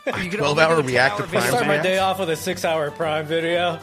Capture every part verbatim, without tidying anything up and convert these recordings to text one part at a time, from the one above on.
twelve-hour reactive Prime. Start my day off with a six-hour Prime video.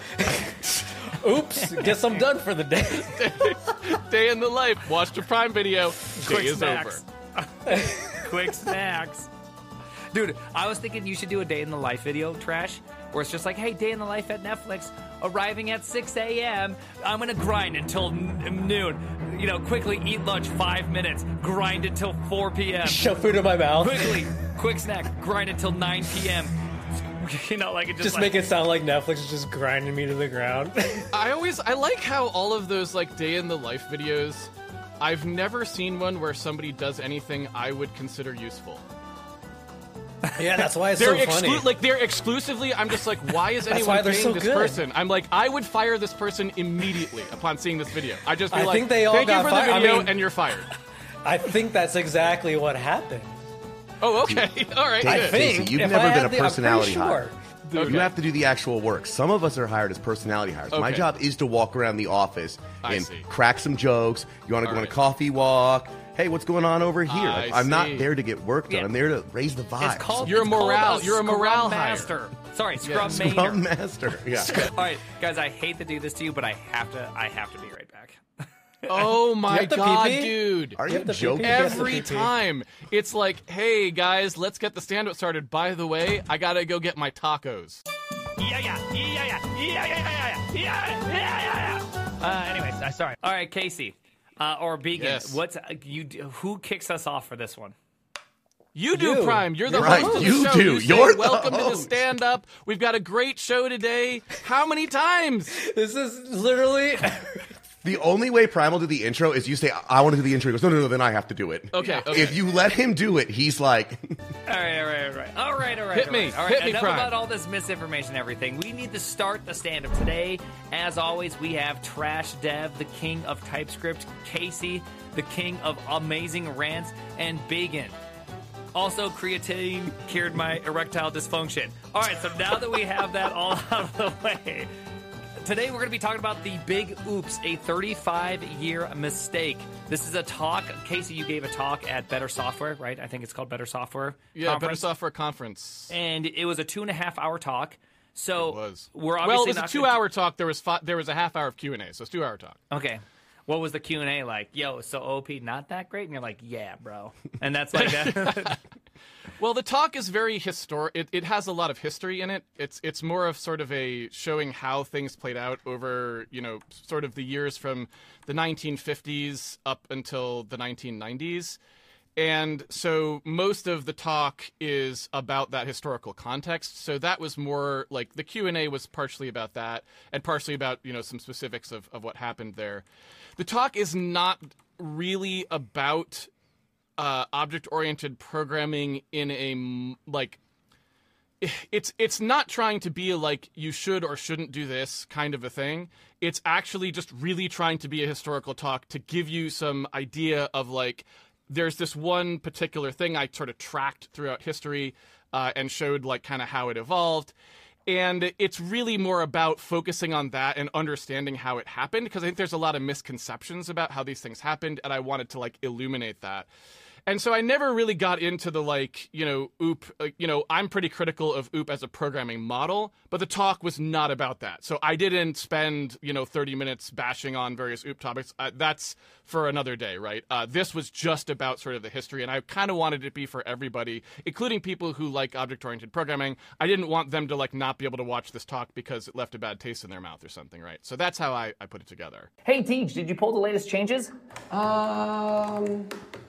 Oops, guess I'm done for the day. day, day in the life. Watched a Prime video. Quick Day is snacks. over. Quick snacks. Dude, I was thinking you should do a day in the life video, Trash, where it's just like, hey, day in the life at Netflix, arriving at six a.m. I'm going to grind until n- noon. You know, quickly eat lunch, five minutes. Grind until four p.m. Shove food in my mouth. Quickly, quick snack. Grind until nine p.m. You know, like it just, Just like, make it sound like Netflix is just grinding me to the ground. I always, I like how all of those like day in the life videos, I've never seen one where somebody does anything I would consider useful. Yeah, that's why it's They're so funny. exclu- like they're exclusively. I'm just like, why is That's anyone why they're paying so this good. person? I'm like, I would fire this person immediately upon seeing this video. I just be I like, think they all thank got you for fired. the I video, mean- and you're fired. I think that's exactly what happened. Oh, okay, all right. I good. think- think you've if never I been had a the- I'm personality pretty hire. sure. Okay. You have to do the actual work. Some of us are hired as personality hires. My Okay. job is to walk around the office I and see. crack some jokes. You want to All go on a right. coffee walk? Hey, what's going on over here? I I'm not see. there to get work done. Yeah. I'm there to raise the vibe. It's called, You're a it's called morale- you're a Scrum morale hire. master. Sorry, Scrum Yeah. Mainer. Scrum Master. Yeah. All right, guys, I hate to do this to you, but I have to. I have to be right back. Oh my have to god, pee-pee? dude! Are You you have to joking? pee-pee? Yes, Every the P P. time it's like, hey guys, let's get the stand-up started. By the way, I gotta go get my tacos. Yeah, yeah, yeah, yeah, yeah, yeah, yeah, yeah, yeah, yeah. Uh, anyways, uh, sorry. All right, Casey, uh, or Began. Yes. What's uh, you? Who kicks us off for this one? You do, You. Prime. You're the You're right. host of the You show. do. You say, You're the welcome to the host." stand-up. We've got a great show today. How many times? This is literally. The only way Prime will do the intro is you say, I want to do the intro. He goes, no, no, no, then I have to do it. Okay, okay. If you let him do it, he's like, All right, all right, all right, all right, all right. Hit all me. right, all right. Hit me, Enough Prime. about all this misinformation and everything. We need to start the stand-up today. As always, we have Trash Dev, the king of TypeScript, Casey, the king of amazing rants, and Began. Also, creatine cured my erectile dysfunction. All right, so now that we have that all out of the way, today we're going to be talking about the Big Oops, a thirty-five year mistake. This is a talk. Casey, you gave a talk at Better Software, right? I think it's called Better Software. Yeah, Better Conference. Software Conference. And it was a two and a half hour talk. So It was. we're obviously well, it was a not two-hour talk. There was fi- there was a half hour of Q and A, so it's two-hour talk. Gonna... Okay. What was the Q and A like? Yo, so O P not that great? And you're like, yeah, bro. And that's like that. Well, the talk is very historic. It, it has a lot of history in it. It's it's more of sort of a showing how things played out over, you know, sort of the years from the nineteen fifties up until the nineteen nineties. And so most of the talk is about that historical context. So that was more like the Q and A was partially about that and partially about, you know, some specifics of, of what happened there. The talk is not really about uh, object-oriented programming in a, m- like, it's it's not trying to be a, like, you should or shouldn't do this kind of a thing. It's actually just really trying to be a historical talk to give you some idea of, like, there's this one particular thing I sort of tracked throughout history uh, and showed, like, kind of how it evolved. And it's really more about focusing on that and understanding how it happened, because I think there's a lot of misconceptions about how these things happened, and I wanted to, like, illuminate that. And so I never really got into the, like, you know, O O P, like, you know, I'm pretty critical of O O P as a programming model, but the talk was not about that. So I didn't spend, you know, thirty minutes bashing on various O O P topics. Uh, that's for another day, right? Uh, this was just about sort of the history, and I kind of wanted it to be for everybody, including people who like object-oriented programming. I didn't want them to, like, not be able to watch this talk because it left a bad taste in their mouth or something, right? So that's how I, I put it together. Hey, Tej, did you pull the latest changes? Um,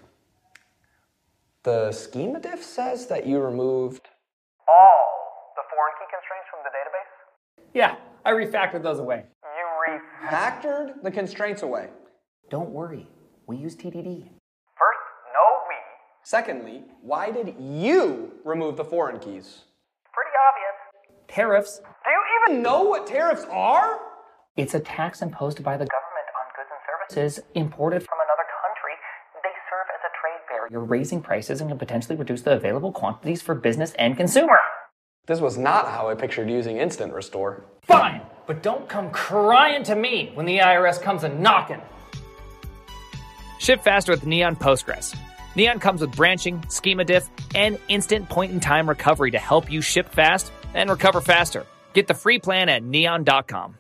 the schema diff says that you removed all the foreign key constraints from the database? Yeah, I refactored those away. You re... factored the constraints away. Don't worry, we use T D D. First, no we. Secondly, why did you remove the foreign keys? Pretty obvious. Tariffs. Do you even Know what tariffs are? It's a tax imposed by the government on goods and services services imported from from another country? They serve as a trade barrier. You're raising prices and can potentially reduce the available quantities for business and consumer. This was not how I pictured using Instant Restore. Fine, but don't come crying to me when the I R S comes a knocking. Ship faster with Neon Postgres. Neon comes with branching, schema diff, and instant point-in-time recovery to help you ship fast and recover faster. Get the free plan at neon dot com.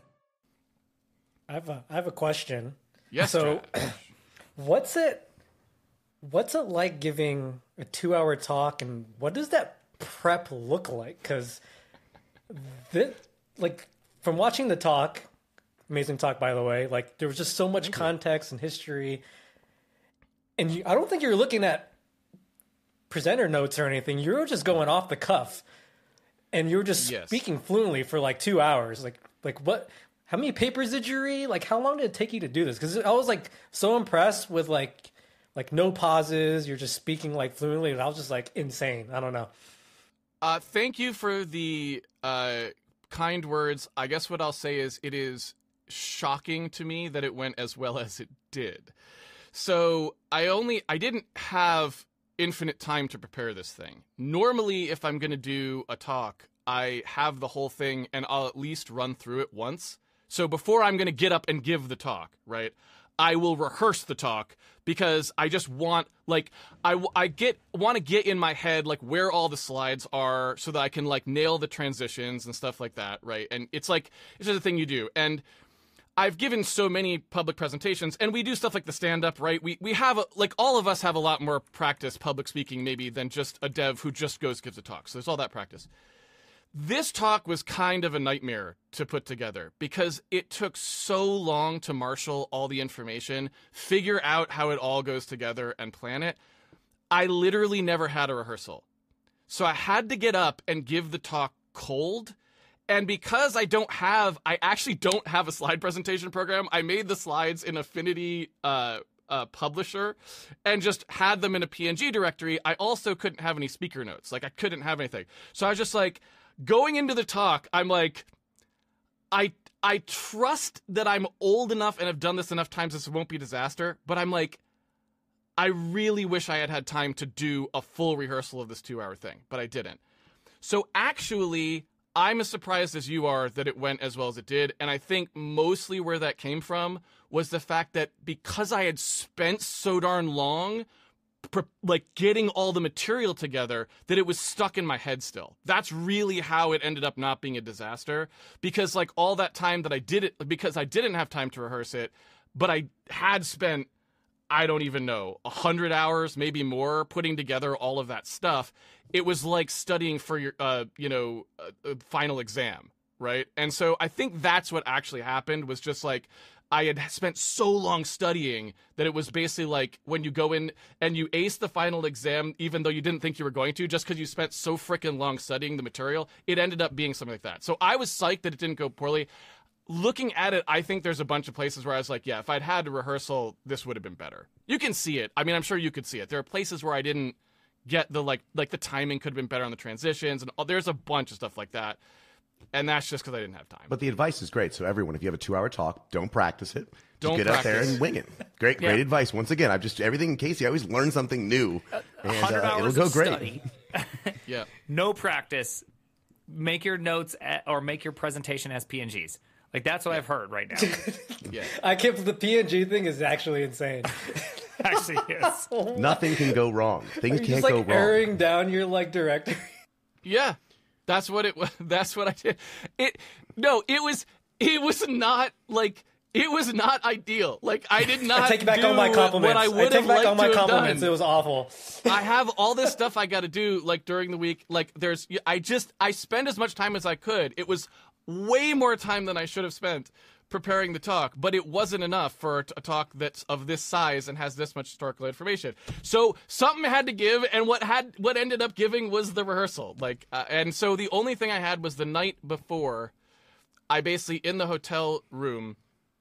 I have a I have a question. Yes. So, Trash. what's it what's it like giving a two hour talk, and what does that prep look like? Because this, like, from watching the talk, amazing talk by the way, like there was just so much context and history, and you, I don't think you're looking at presenter notes or anything. You were just going off the cuff, and you were just Yes. speaking fluently for like two hours. Like, like what? How many papers did you read? Like, how long did it take you to do this? Because I was like so impressed with like, like no pauses. You're just speaking like fluently, and I was just like insane. I don't know. Uh, thank you for the uh, kind words. I guess what I'll say is it is shocking to me that it went as well as it did. So I only I didn't have infinite time to prepare this thing. Normally, if I'm going to do a talk, I have the whole thing and I'll at least run through it once. So before I'm going to get up and give the talk, right, I will rehearse the talk because I just want, like, I, I get want to get in my head, like, where all the slides are so that I can, like, nail the transitions and stuff like that, right? And it's, like, it's just a thing you do. And I've given so many public presentations, and we do stuff like the stand-up, right? We we have, a, like, all of us have a lot more practice public speaking maybe than just a dev who just goes gives a talk. So there's all that practice. This talk was kind of a nightmare to put together because it took so long to marshal all the information, figure out how it all goes together, and plan it. I literally never had a rehearsal. So I had to get up and give the talk cold. And because I don't have, I actually don't have a slide presentation program, I made the slides in Affinity uh, uh, Publisher and just had them in a P N G directory. I also couldn't have any speaker notes. Like, I couldn't have anything. So I was just like, going into the talk, I'm like, I I trust that I'm old enough and have done this enough times this won't be a disaster, but I'm like, I really wish I had had time to do a full rehearsal of this two-hour thing, but I didn't. So actually, I'm as surprised as you are that it went as well as it did, and I think mostly where that came from was the fact that because I had spent so darn long like getting all the material together that it was stuck in my head still. That's really how it ended up not being a disaster, because like all that time that I did it, because I didn't have time to rehearse it, but I had spent, I don't even know, a hundred hours, maybe more, putting together all of that stuff. It was like studying for your, uh, you know, uh, final exam, right? And so I think that's what actually happened, was just like, I had spent so long studying that it was basically like when you go in and you ace the final exam, even though you didn't think you were going to, just because you spent so freaking long studying the material, it ended up being something like that. So I was psyched that it didn't go poorly. Looking at it, I think there's a bunch of places where I was like, yeah, if I'd had a rehearsal, this would have been better. You can see it. I mean, I'm sure you could see it. There are places where I didn't get the, like, like the timing could have been better on the transitions, and all, there's a bunch of stuff like that. And that's just because I didn't have time. But the advice is great. So everyone, if you have a two-hour talk, don't practice it. Just Don't get out there practice. and wing it. Great, Yeah. great advice. Once again, I've just everything in Casey. I always learn something new, and one hundred uh, it'll hours go of great. study. Yeah. No practice. Make your notes at, or make your presentation as P N Gs. Like, that's what I've heard right now. Yeah. I can't. The P N G thing is actually insane. Actually, yes. Nothing can go wrong. Things You're can't just like go wrong. airing down your like director. Yeah, that's what it was. That's what I did. It no, it was it was not like it was not ideal. Like I did not I take back do all my compliments. what I would take have back liked all my to have compliments. done. It was awful. I have all this stuff I got to do like during the week. Like there's I just I spend as much time as I could. It was way more time than I should have spent preparing the talk, but it wasn't enough for a, t- a talk that's of this size and has this much historical information. So something had to give, and what had what ended up giving was the rehearsal. Like, uh, and so the only thing I had was the night before. I basically in the hotel room,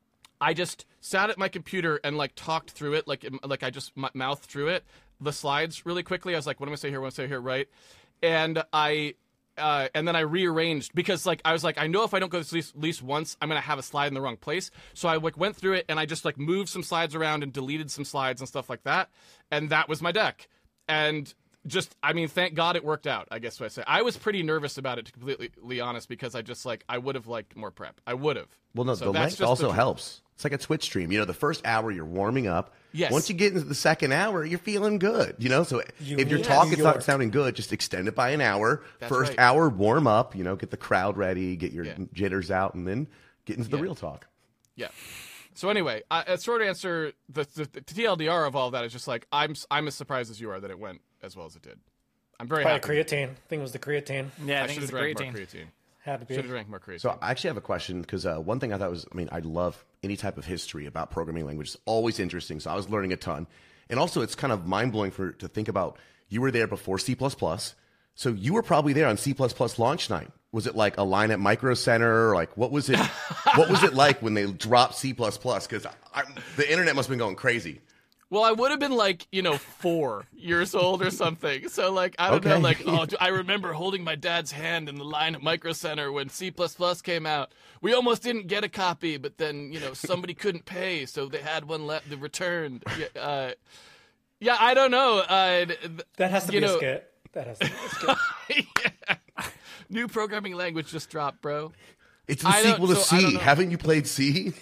I just sat at my computer and like talked through it, like like I just m- mouthed through it, the slides really quickly. I was like, what am I say here? What am I say here? Right, and I. Uh, and then I rearranged because, like, I was like, I know if I don't go this at least, at least once, I'm gonna have a slide in the wrong place. So I like went through it and I just like moved some slides around and deleted some slides and stuff like that, and that was my deck. And just, I mean, thank God it worked out, I guess what I say. I was pretty nervous about it, to be completely honest, because I just, like, I would have liked more prep. I would have. Well, no, So the that's length just also the- helps. It's like a Twitch stream. You know, the first hour you're warming up. Yes. Once you get into the second hour, you're feeling good. You know, so You if your need talk New is not York. sounding good, just extend it by an hour. That's First right. hour, warm up. You know, get the crowd ready, get your Yeah. jitters out, and then get into the Yeah. real talk. Yeah. So anyway, I, a short answer, the, the, the T L D R of all that is just like, I'm I'm as surprised as you are that it went as well as it did. I'm very Probably happy. creatine. I think it was the creatine. Yeah, I, I think should it's have a great drank more team. creatine. Had to be. Should have drank more creatine. So I actually have a question because uh, one thing I thought was, I mean, I love any type of history about programming language. It's always interesting. So I was learning a ton. And also it's kind of mind-blowing for to think about you were there before C plus plus. So you were probably there on C plus plus launch night. Was it like a line at Micro Center? Like what was it? What was it like when they dropped C plus plus? Because the internet must have been going crazy. Well, I would have been like, you know, four years old or something. So, like, I don't know, Okay. like, oh, I remember holding my dad's hand in the line at Micro Center when C plus plus came out. We almost didn't get a copy, but then, you know, somebody couldn't pay, so they had one left, they returned. Yeah, uh, yeah, I don't know. Uh, th- That has to you be know, a skit. That has to be a skit. yeah. New programming language just dropped, bro. It's the I don't- sequel to so I don't C. know. Haven't you played C?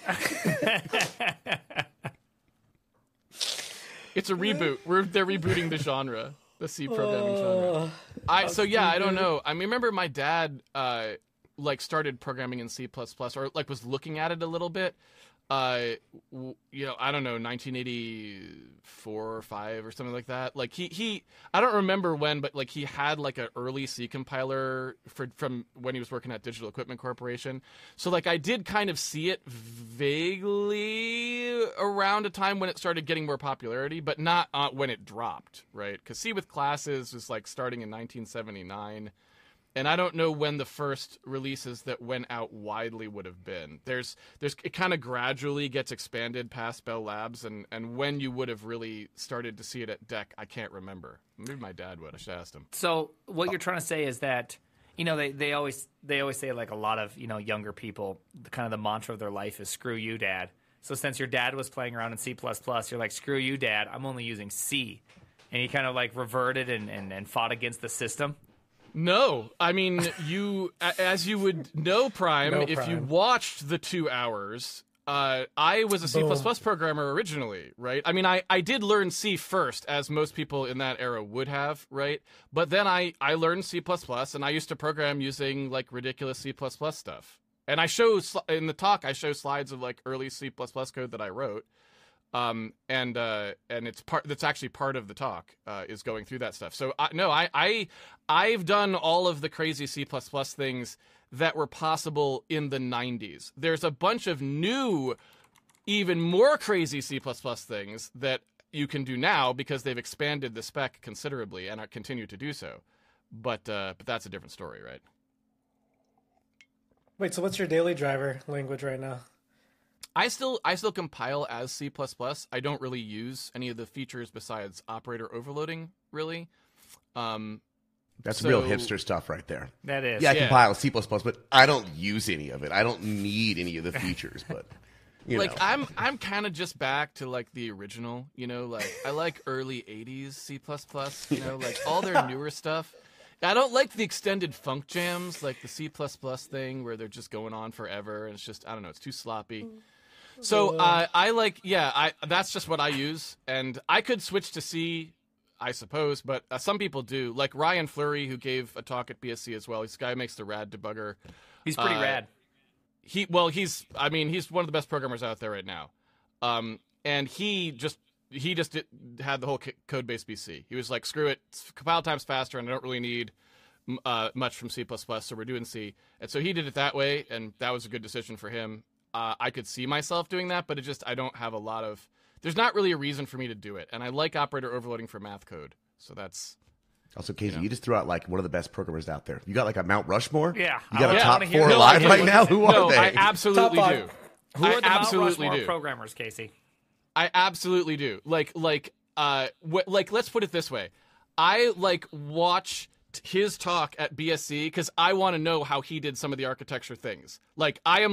It's a reboot. We're they're rebooting the genre, the C programming genre. I so yeah, I don't know. I mean, remember my dad uh like started programming in C plus plus or like was looking at it a little bit. Uh, w- you know, I don't know, nineteen eighty-four or five or something like that. Like he, he, I don't remember when, but like he had like an early C compiler for from when he was working at Digital Equipment Corporation. So like I did kind of see it vaguely around a time when it started getting more popularity, but not uh, when it dropped, right? Because C with classes was like starting in nineteen seventy-nine. And I don't know when the first releases that went out widely would have been. There's, there's, it kind of gradually gets expanded past Bell Labs, and, and when you would have really started to see it at D E C, I can't remember. Maybe my dad would. I should ask him. So what you're trying to say is that, you know, they, they always they always say, like, a lot of, you know, younger people, the kind of the mantra of their life is screw you, dad. So since your dad was playing around in C plus plus, you're like, screw you, dad, I'm only using C. And you kind of like reverted and, and, and fought against the system. No, I mean, you, a- as you would know, Prime, No, if you Prime. watched the two hours, uh, I was a C plus plus programmer originally, right? I mean, I, I did learn C first, as most people in that era would have, right? But then I, I learned C plus plus, and I used to program using, like, ridiculous C plus plus stuff. And I show, sli- in the talk, I show slides of, like, early C plus plus code that I wrote. Um, and, uh, and it's part, that's actually part of the talk, uh, is going through that stuff. So I, no, I, I, I've done all of the crazy C plus plus things that were possible in the nineties. There's a bunch of new, even more crazy C plus plus things that you can do now because they've expanded the spec considerably and are continue to do so. But, uh, but that's a different story, right? Wait, so what's your daily driver language right now? I still I still compile as C plus plus. I don't really use any of the features besides operator overloading, really. Um, That's So- real hipster stuff right there. That is. Yeah, I Yeah. compile C plus plus, but I don't use any of it. I don't need any of the features, but you like know. I'm I'm kind of just back to like the original, you know, like I like early eighties C plus plus, you know, like all their newer stuff. I don't like the extended funk jams, like the C plus plus thing where they're just going on forever and it's just I don't know, it's too sloppy. So uh, I like, yeah, I that's just what I use, and I could switch to C, I suppose, but uh, some people do. Like Ryan Fleury, who gave a talk at B S C as well. This guy makes the rad debugger. He's pretty Uh, rad. He well, he's I mean, he's one of the best programmers out there right now. Um, and he just he just did, had the whole c- code base be C. He was like, screw it, compile time's faster, and I don't really need m- uh, much from C plus plus, so we're doing C. And so he did it that way, and that was a good decision for him. Uh, I could see myself doing that, but it just I don't have a lot of. There's not really a reason for me to do it, and I like operator overloading for math code, so that's. Also, Casey, you just threw out like one of the best programmers out there. You got like a Mount Rushmore. Yeah, you I got a wanna- I top wanna hear four it. No, I alive do. right now. Who no, are they? I absolutely Top do. five. Who I are the Mount absolutely Rushmore do. programmers, Casey? I absolutely do. Like, like, uh, wh- like, let's put it this way. I like watch t- his talk at B S C because I want to know how he did some of the architecture things. Like, I am like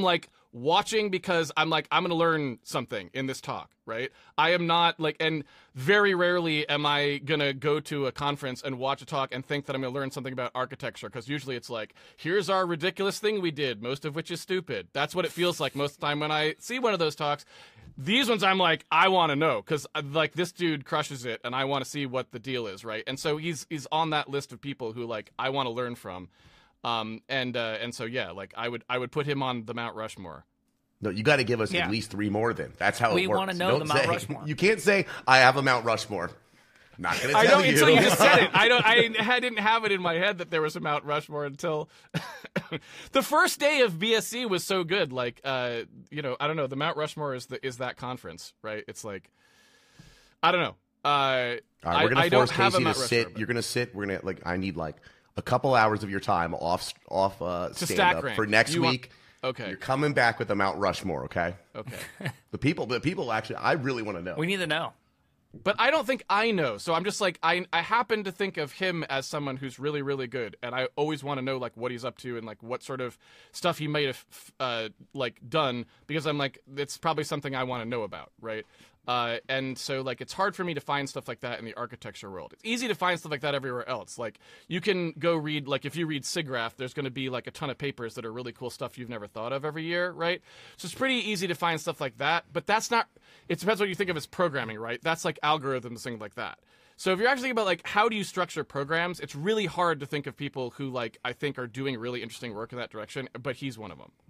watching because I'm like, I'm going to learn something in this talk, right? I am not like, and very rarely am I going to go to a conference and watch a talk and think that I'm going to learn something about architecture, because usually it's like, here's our ridiculous thing we did, most of which is stupid. That's what it feels like most of the time when I see one of those talks. These ones I'm like, I want to know, because like this dude crushes it and I want to see what the deal is, right? And so he's he's on that list of people who like I want to learn from. Um, and uh, and so yeah, like I would I would put him on the Mount Rushmore. No, you got to give us Yeah. at least three more. Then that's how We it works. wanna know Don't the Mount say- Rushmore. You can't say I have a Mount Rushmore. Not gonna I tell know you. until you just said it. I don't. I, I didn't have it in my head that there was a Mount Rushmore until the first day of B S C was so good. Like, uh, you know, I don't know. The Mount Rushmore is the is that conference, right? It's like, I don't know. Uh, All right, I, we're gonna I force don't have a Casey to Mount sit. Rushmore, You're gonna sit. We're gonna like. I need like a couple hours of your time off off uh, To stand stack up rank. for next You want- week. Okay. You're coming back with the Mount Rushmore. Okay. Okay. The people. The people actually. I really want to know. We need to know. But I don't think I know. So I'm just like, I I happen to think of him as someone who's really, really good. And I always want to know, like, what he's up to and, like, what sort of stuff he might have, uh, like, done. Because I'm like, it's probably something I want to know about, right? Uh, and so, like, it's hard for me to find stuff like that in the architecture world. It's easy to find stuff like that everywhere else. Like, you can go read, like, if you read SIGGRAPH, there's going to be, like, a ton of papers that are really cool stuff you've never thought of every year, right? So it's pretty easy to find stuff like that. But that's not, it depends what you think of as programming, right? That's like algorithms, things like that. So if you're actually thinking about, like, how do you structure programs, it's really hard to think of people who, like, I think are doing really interesting work in that direction, but he's one of them.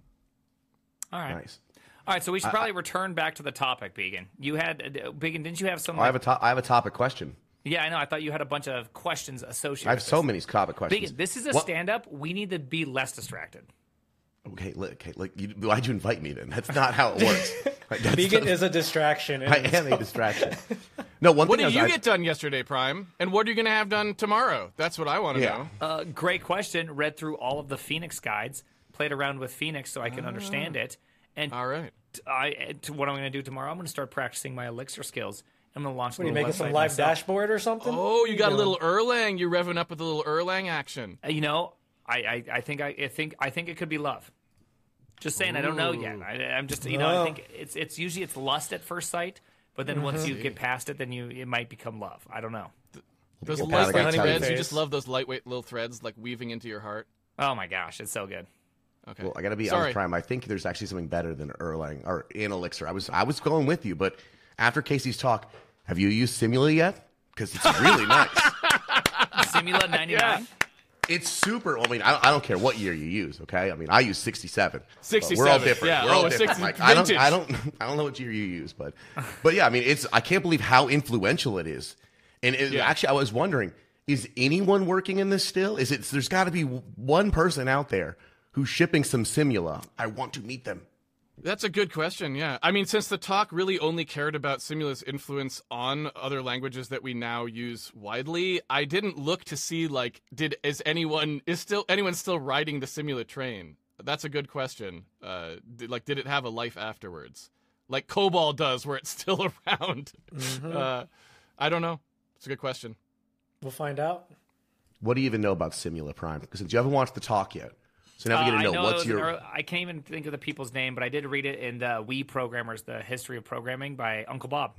All right. Nice. All right, so we should probably return back to the topic, Began. You had uh, Began, didn't you have some? I have a to- I have a topic question. Yeah, I know. I thought you had a bunch of questions associated. I have with so this. many topic questions. Began, this is a What- stand-up. We need to be less distracted. Okay, li- okay. Like, you, why'd you invite me then? That's not how it works. Like, that's Vegan the- is a distraction. and I am a distraction. No, one What thing did is you I- get done yesterday, Prime? And what are you going to have done tomorrow? That's what I want to Yeah. know. Uh, great question. Read through all of the Phoenix guides, played around with Phoenix so I can understand it. And All right. I, to what I'm going to do tomorrow, I'm going to start practicing my Elixir skills. I'm going to launch. What, are you little making some website live myself. dashboard or something? Oh, you got a doing? little Erlang. You're revving up with a little Erlang action. Uh, You know, I, I, I think I, I think I think it could be love. Just saying, I don't know yet. I, I'm just, you know, I No. think it's it's usually it's lust at first sight, but then once you get past it, then you it might become love. I don't know. Those Pat, I gotta lightweight tell you- threads. You just love those lightweight little threads, like weaving into your heart. Oh my gosh, it's so good. Okay. Well, I got to be Sorry. honest, Prime. I think there's actually something better than Erlang or in Elixir. I was I was going with you, but after Casey's talk, have you used Simula yet? Because it's really nice. Simula ninety-nine. It's super. I mean, I, I don't care what year you use. Okay, I mean, I use sixty-seven. but sixty-seven, We're all different. yeah. We're all Oh, a different. sixty Like, I don't. vintage. I don't. I don't know what year you use, but but yeah, I mean, it's. I can't believe how influential it is. And it, Yeah. actually, I was wondering, is anyone working in this still? Is it? There's got to be one person out there who's shipping some Simula. I want to meet them. That's a good question, yeah. I mean, since the talk really only cared about Simula's influence on other languages that we now use widely, I didn't look to see, like, did is anyone is still anyone still riding the Simula train? That's a good question. Uh, did, like, did it have a life afterwards? Like COBOL does, where it's still around. Mm-hmm. Uh, I don't know. It's a good question. We'll find out. What do you even know about Simula Prime? Because since you haven't watched the talk yet, so now we Uh, get to I know, know it what's was an your. early- I can't even think of the people's name, but I did read it in the We Programmers, the History of Programming by Uncle Bob.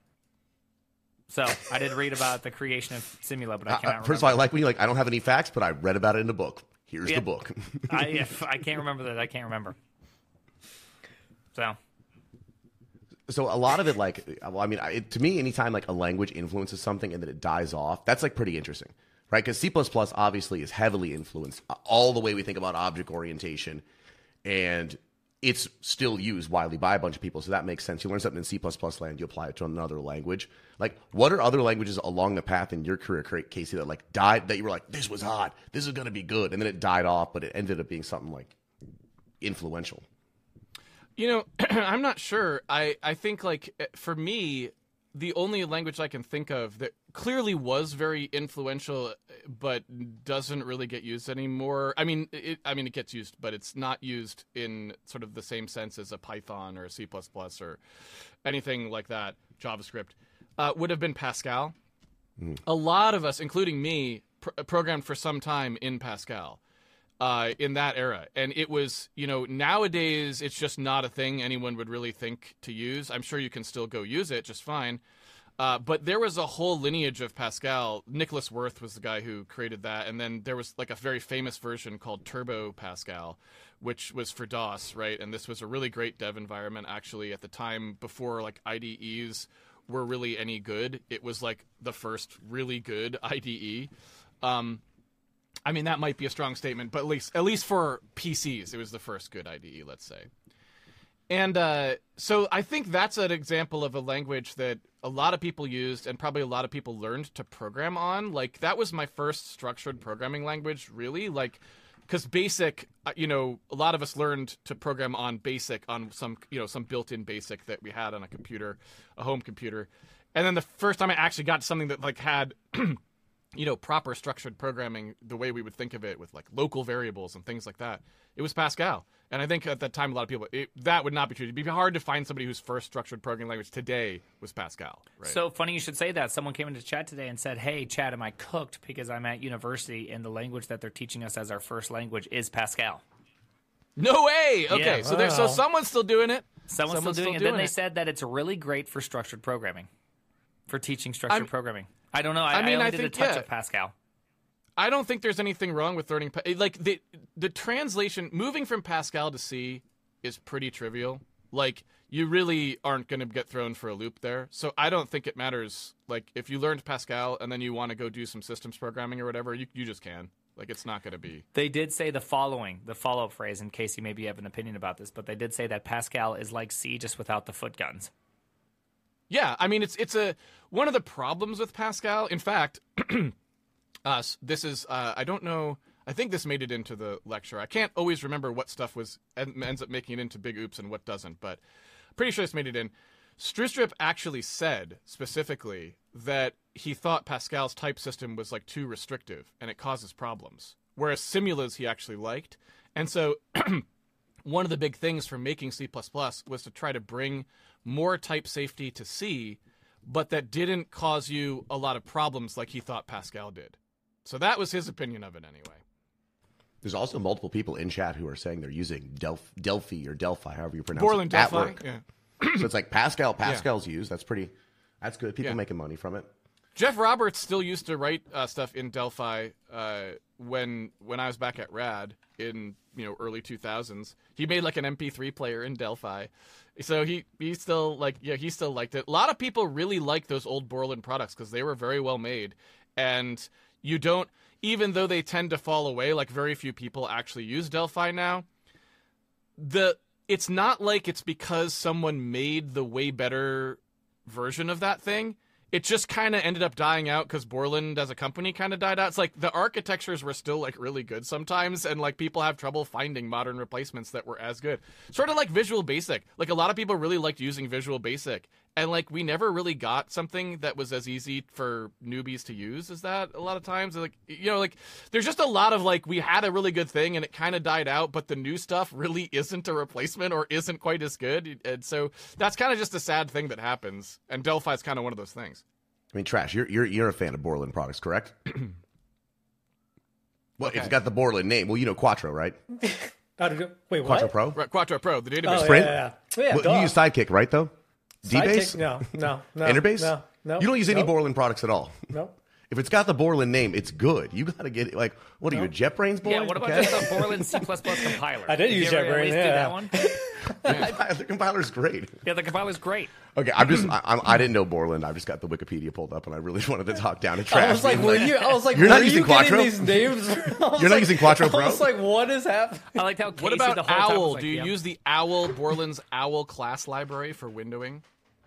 So I did read about the creation of Simula, but I Uh, cannot uh, first of all, I remember. like when you're like, I don't have any facts, but I read about it in a book. Here's Yeah. the book. I, yeah, I can't remember that. I can't remember. So So a lot of it, like, well, I mean, I, it, to me, anytime like a language influences something and then it dies off, that's like pretty interesting, right? Because C plus plus obviously is heavily influenced uh, all the way we think about object orientation, and it's still used widely by a bunch of people. So that makes sense. You learn something in C plus plus land, you apply it to another language. Like, what are other languages along the path in your career, Casey, that like died, that you were like, this was hot, this is going to be good, and then it died off, but it ended up being something like influential? You know, I'm not sure. I, I think, like, for me, the only language I can think of that clearly was very influential but doesn't really get used anymore. I mean, it, I mean, it gets used, but it's not used in sort of the same sense as a Python or a C plus plus or anything like that, JavaScript, uh, would have been Pascal. Mm. A lot of us, including me, pr- programmed for some time in Pascal. uh, in that era. And it was, you know, nowadays it's just not a thing anyone would really think to use. I'm sure you can still go use it just fine. Uh, but there was a whole lineage of Pascal. Nicholas Wirth was the guy who created that. And then there was like a very famous version called Turbo Pascal, which was for DOS, right? And this was a really great dev environment, actually, at the time before like I D Es were really any good. It was like the first really good I D E. Um, I mean, that might be a strong statement, but at least at least for P Cs, it was the first good I D E, let's say. And uh, so I think that's an example of a language that a lot of people used and probably a lot of people learned to program on. Like, that was my first structured programming language, really. Like, because BASIC, you know, a lot of us learned to program on BASIC, on some, you know, some built-in BASIC that we had on a computer, a home computer. And then the first time I actually got something that, like, had, you know, proper structured programming the way we would think of it with, like, local variables and things like that, it was Pascal. And I think at that time, a lot of people, it, that would not be true. It'd be hard to find somebody whose first structured programming language today was Pascal. Right? So funny you should say that. Someone came into chat today and said, hey, Chad, am I cooked because I'm at university and the language that they're teaching us as our first language is Pascal? No way! Okay, Yeah. so there, so Wow. someone's still doing it. Someone's, Someone's still doing still it. Then doing they it. said that it's really great for structured programming, for teaching structured I'm- programming. I don't know. I, I mean, I only I did think, a touch yeah. of Pascal. I don't think there's anything wrong with learning. Pa- like the the translation, moving from Pascal to C is pretty trivial. Like, you really aren't going to get thrown for a loop there. So I don't think it matters. Like, if you learned Pascal and then you want to go do some systems programming or whatever, you you just can. Like, it's not going to be. They did say the following, the follow-up phrase, in case you maybe have an opinion about this, but they did say that Pascal is like C just without the foot guns. Yeah, I mean, it's it's a one of the problems with Pascal. In fact, uh, this is uh, I don't know. I think this made it into the lecture. I can't always remember what stuff was ends up making it into Big Oops and what doesn't, but pretty sure this made it in. Strustrip actually said specifically that he thought Pascal's type system was like too restrictive and it causes problems, whereas Simula's he actually liked. And so one of the big things for making C plus plus was to try to bring more type safety to C, but that didn't cause you a lot of problems like he thought Pascal did. So that was his opinion of it anyway. There's also multiple people in chat who are saying they're using Delph- Delphi or Delphi, however you pronounce Borland it, at Delphi, work. yeah. So it's like Pascal. Pascal's used. That's pretty. That's good. People Yeah. making money from it. Jeff Roberts still used to write uh, stuff in Delphi uh, when when I was back at Rad in you know early two thousands. He made like an M P three player in Delphi, so he he still like yeah he still liked it. A lot of people really like those old Borland products because they were very well made, and you don't even though they tend to fall away. Like very few people actually use Delphi now. The it's not like it's because someone made the way better version of that thing. It just kind of ended up dying out because Borland as a company kind of died out. It's like the architectures were still like really good sometimes, and like people have trouble finding modern replacements that were as good. Sort of like Visual Basic. Like a lot of people really liked using Visual Basic, and like we never really got something that was as easy for newbies to use as that. A lot of times, like you know, like there's just a lot of like we had a really good thing and it kind of died out, but the new stuff really isn't a replacement or isn't quite as good, and so that's kind of just a sad thing that happens. And Delphi is kind of one of those things. I mean, Trash, you're you're you're a fan of Borland products, correct? Well, Okay. it's got the Borland name. Well, you know Quattro, right? How to go- Wait, Quattro what? Pro. Right, Quattro Pro, the database. Oh, yeah, Sprint? yeah, yeah. Yeah, Well, duh. you use Sidekick, right? Though. Sidekick? D-Base? No, no, no. Interbase? No, no. You don't use any nope, Borland products at all. Nope. If it's got the Borland name, it's good. You got to get it. Like, what are you, a JetBrains boy? Yeah, what about Okay. just the Borland C plus plus compiler? I did Did use you ever at JetBrains, least do yeah. that one? the compiler's great. Yeah, the compiler's great. Okay, I'm just. I, I'm, I didn't know Borland. I just got the Wikipedia pulled up, and I really wanted to talk down to Trash. I was like, being were you? I was like, You're were not using you getting Quattro? these names? I was You're not like- using Quattro Pro? I was like, what is happening? I liked how Casey What about the whole time was Owl? like, Do you yep. use the Owl, Borland's Owl class library for windowing?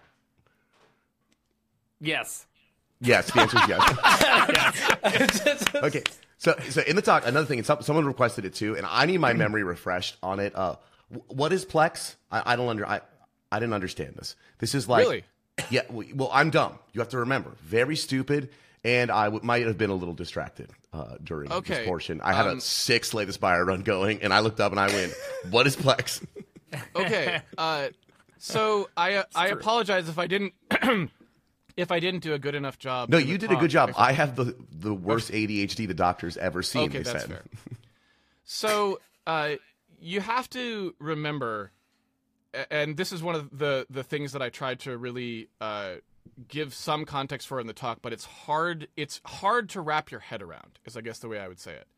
Yes. Yes, the answer is yes. Okay, so so in the talk, another thing, and some, someone requested it too, and I need my memory refreshed on it. Uh, wh- what is Plex? I, I don't under I, I didn't understand this. This is like Really? yeah. w- Well, I'm dumb. You have to remember, very stupid, and I w- might have been a little distracted uh, during Okay, this portion. I had um, a six Slay the Spire run going, and I looked up and I went, "What is Plex?" Okay, uh, so I uh, I apologize if I didn't if I didn't do a good enough job. No, in the you did a talk. good job. I- I have the the worst A D H D the doctor's ever seen. Okay, they that's said. fair. So uh, you have to remember, and this is one of the, the things that I tried to really uh, give some context for in the talk, but it's hard, it's hard to wrap your head around, is I guess the way I would say it.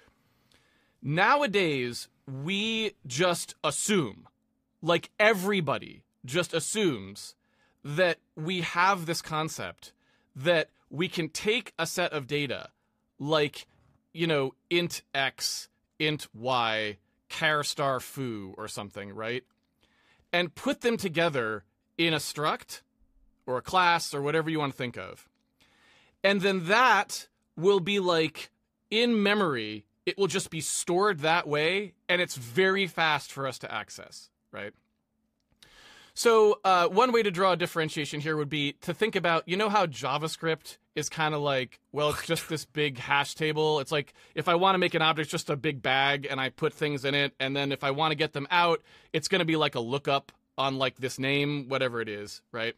Nowadays, we just assume, like everybody just assumes, that we have this concept that we can take a set of data, like, you know, int x, int y, char star foo or something, right? And put them together in a struct or a class or whatever you want to think of. And then that will be like, in memory, it will just be stored that way, and it's very fast for us to access, right? So uh, one way to draw a differentiation here would be to think about, you know how JavaScript is kind of like, well, it's just this big hash table. It's like, if I want to make an object, just a big bag, and I put things in it, and then if I want to get them out, it's going to be like a lookup on like this name, whatever it is, right?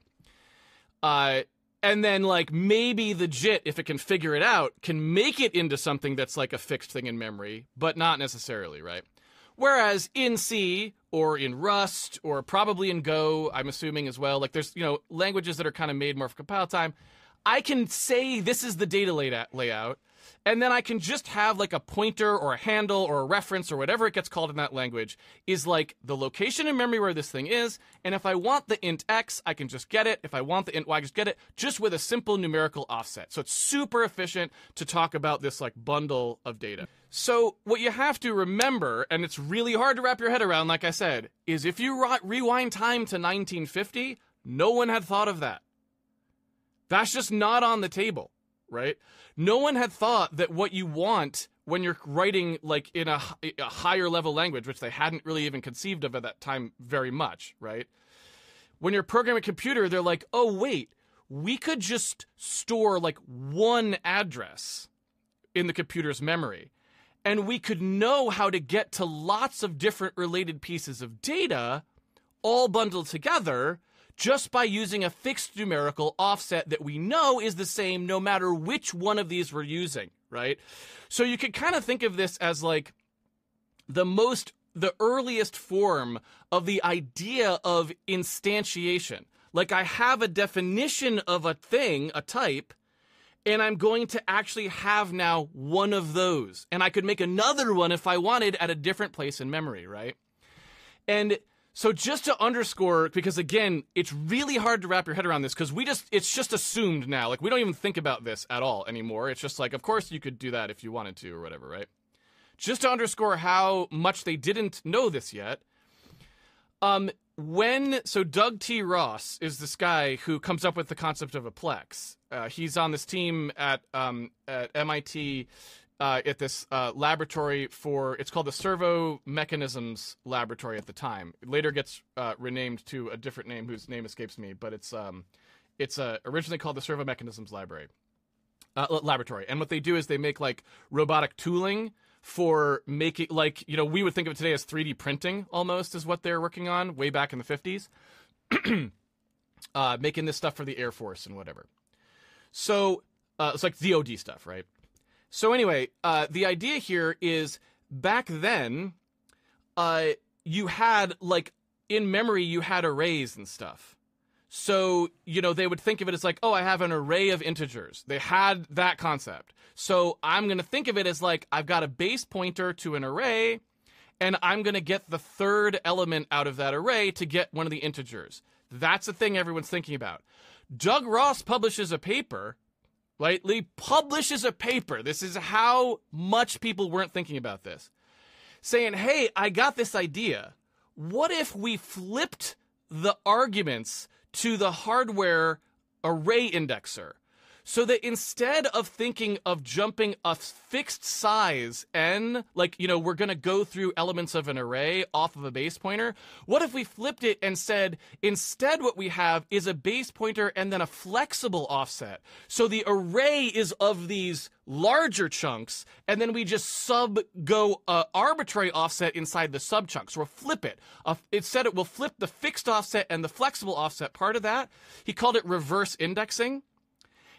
Uh, and then like maybe the J I T, if it can figure it out, can make it into something that's like a fixed thing in memory, but not necessarily, right? Whereas in C or in Rust or probably in Go, I'm assuming as well, like there's, you know, languages that are kind of made more for compile time, I can say this is the data layout, and then I can just have like a pointer or a handle or a reference or whatever it gets called in that language is like the location in memory where this thing is, and if I want the int x, I can just get it. If I want the int y, I just get it, just with a simple numerical offset. So it's super efficient to talk about this like bundle of data. So what you have to remember, and it's really hard to wrap your head around, like I said, is if you re- rewind time to nineteen fifty, no one had thought of that. That's just not on the table, right? No one had thought that what you want when you're writing like in a, a higher level language, which they hadn't really even conceived of at that time very much, right? When you're programming a computer, they're like, oh, wait, we could just store like one address in the computer's memory, and we could know how to get to lots of different related pieces of data all bundled together just by using a fixed numerical offset that we know is the same no matter which one of these we're using, right? So you could kind of think of this as like the most, the earliest form of the idea of instantiation. Like I have a definition of a thing, a type, and I'm going to actually have now one of those. And I could make another one if I wanted at a different place in memory, right? And so just to underscore, because again, it's really hard to wrap your head around this because we just, it's just assumed now. Like we don't even think about this at all anymore. It's just like, of course you could do that if you wanted to or whatever, right? Just to underscore how much they didn't know this yet. Um, when, so Doug T. Ross is this guy who comes up with the concept of a plex. Uh, he's on this team at, um, at M I T Uh, at this uh, laboratory for, it's called the Servo Mechanisms Laboratory at the time. It later gets uh, renamed to a different name whose name escapes me, but it's um, it's uh, originally called the Servo Mechanisms Library uh, Laboratory. And what they do is they make like robotic tooling for making, like, you know, we would think of it today as three D printing almost is what they're working on way back in the fifties. uh, making this stuff for the Air Force and whatever. So uh, it's like D O D stuff, right? So anyway, uh, the idea here is back then, uh, you had like in memory, you had arrays and stuff. So, you know, they would think of it as like, oh, I have an array of integers. They had that concept. So I'm going to think of it as like, I've got a base pointer to an array, and I'm going to get the third element out of that array to get one of the integers. That's the thing everyone's thinking about. Doug Ross publishes a paper Right? Lee publishes a paper. This is how much people weren't thinking about this. Saying, hey, I got this idea. What if we flipped the arguments to the hardware array indexer? So that instead of thinking of jumping a fixed size n, like, you know, we're going to go through elements of an array off of a base pointer, what if we flipped it and said, instead what we have is a base pointer and then a flexible offset. So the array is of these larger chunks, and then we just sub go uh, arbitrary offset inside the sub chunks. So we'll flip it. Uh, instead, it will flip the fixed offset and the flexible offset part of that. He called it reverse indexing.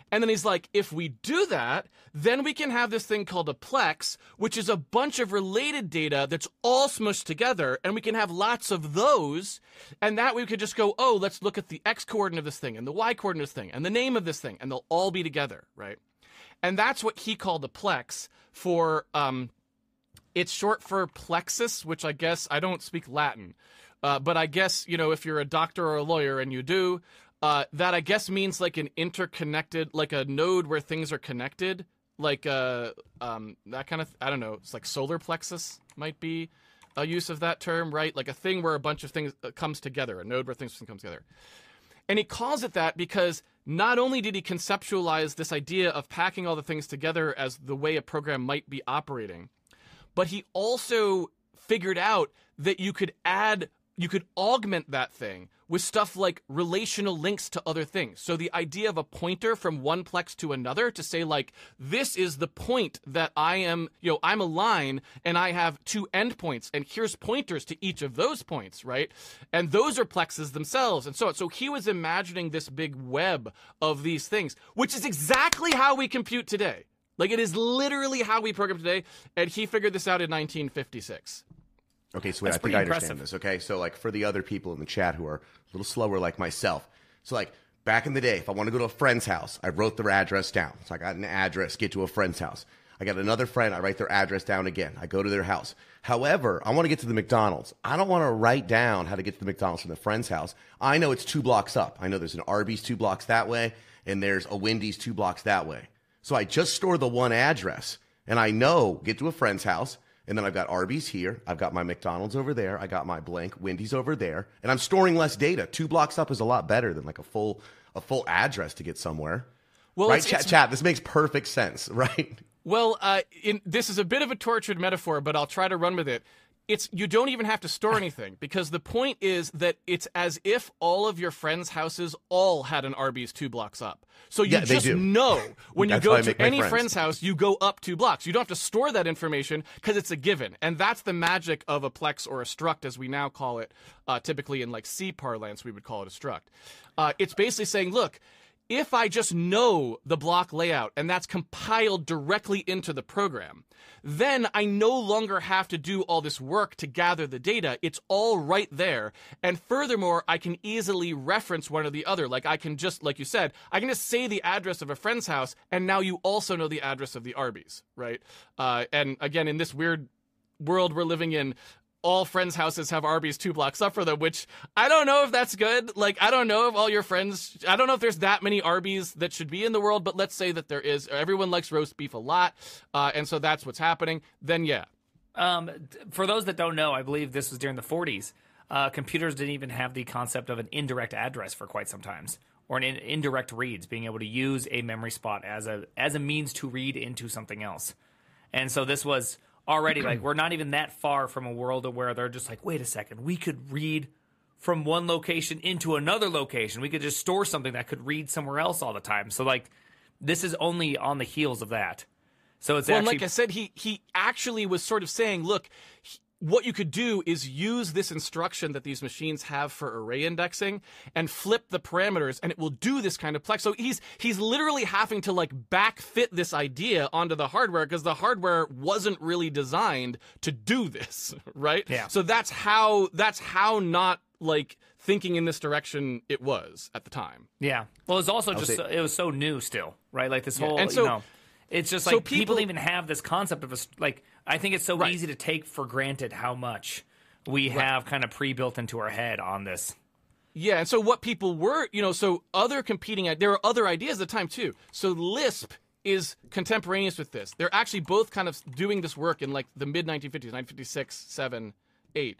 And then he's like, if we do that, then we can have this thing called a plex, which is a bunch of related data that's all smushed together, and we can have lots of those, and that way we could just go, oh, let's look at the x coordinate of this thing, and the y coordinate of this thing, and the name of this thing, and they'll all be together, right? And that's what he called a plex for, um, it's short for plexus, which I guess, I don't speak Latin, uh, but I guess, you know, if you're a doctor or a lawyer, and you do, Uh, that I guess means like an interconnected, like a node where things are connected, like uh, um, that kind of, I don't know, it's like solar plexus might be a use of that term, right? Like a thing where a bunch of things uh, comes together, a node where things come together. And he calls it that because not only did he conceptualize this idea of packing all the things together as the way a program might be operating, but he also figured out that you could add, you could augment that thing with stuff like relational links to other things. So the idea of a pointer from one plex to another to say, like, this is the point that I am, you know, I'm a line and I have two endpoints, and here's pointers to each of those points, right? And those are plexes themselves, and so on. So he was imagining this big web of these things, which is exactly how we compute today. Like, it is literally how we program today, and he figured this out in nineteen fifty-six. Okay, so wait, I think I understand this, okay? So, like, for the other people in the chat who are a little slower like myself, so, like, back in the day, if I want to go to a friend's house, I wrote their address down. So I got an address, get to a friend's house. I got another friend, I write their address down again. I go to their house. However, I want to get to the McDonald's. I don't want to write down how to get to the McDonald's from the friend's house. I know it's two blocks up. I know there's an Arby's two blocks that way, and there's a Wendy's two blocks that way. So I just store the one address, and I know, get to a friend's house, and then I've got Arby's here. I've got my McDonald's over there. I got my blank Wendy's over there. And I'm storing less data. Two blocks up is a lot better than like a full a full address to get somewhere. Well, right, it's, chat, it's, chat. This makes perfect sense, right? Well, uh, in, this is a bit of a tortured metaphor, but I'll try to run with it. It's you don't even have to store anything, because the point is that it's as if all of your friends' houses all had an Arby's two blocks up. So you yeah, just know when you go to any friends. friend's house, you go up two blocks. You don't have to store that information because it's a given. And that's the magic of a plex or a struct, as we now call it. Uh, typically in like C parlance, we would call it a struct. Uh, it's basically saying, look, if I just know the block layout and that's compiled directly into the program, then I no longer have to do all this work to gather the data. It's all right there. And furthermore, I can easily reference one or the other. Like I can just, like you said, I can just say the address of a friend's house, and now you also know the address of the Arby's, right? Uh, and again, in this weird world we're living in, all friends' houses have Arby's two blocks up for them, which I don't know if that's good. Like, I don't know if all your friends, I don't know if there's that many Arby's that should be in the world, but let's say that there is. Everyone likes roast beef a lot, uh, and so that's what's happening. Then, yeah. Um, for those that don't know, I believe this was during the forties. Uh, computers didn't even have the concept of an indirect address for quite some times, or an in- indirect reads, being able to use a memory spot as a as a means to read into something else. And so this was already, like, we're not even that far from a world where they're just like, wait a second, we could read from one location into another location. We could just store something that could read somewhere else all the time. So, like, this is only on the heels of that. So it's well, actually... like I said, he he actually was sort of saying, look, he, what you could do is use this instruction that these machines have for array indexing and flip the parameters, and it will do this kind of plex. So he's he's literally having to like backfit this idea onto the hardware because the hardware wasn't really designed to do this, right? Yeah. So that's how that's how not like thinking in this direction it was at the time. Yeah. Well, it's also just say- so, it was so new still, right? Like this Yeah, whole, and so- you know, it's just like so people, people- don't even have this concept of a s- like. I think it's so Right. easy to take for granted how much we have kind of pre-built into our head on this. Yeah, and so what people were, you know, so other competing, there were other ideas at the time too. So Lisp is contemporaneous with this. They're actually both kind of doing this work in like the mid nineteen fifties, nineteen fifty-six, seven, eight.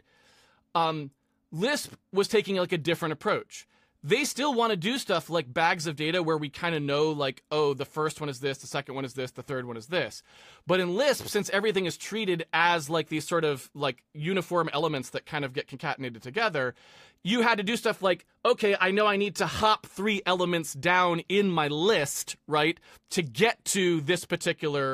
Um, Lisp was taking like a different approach. They still want to do stuff like bags of data where we kind of know like, oh, the first one is this, the second one is this, the third one is this. But in Lisp, since everything is treated as like these sort of like uniform elements that kind of get concatenated together, you had to do stuff like, okay, I know I need to hop three elements down in my list, right, to get to this particular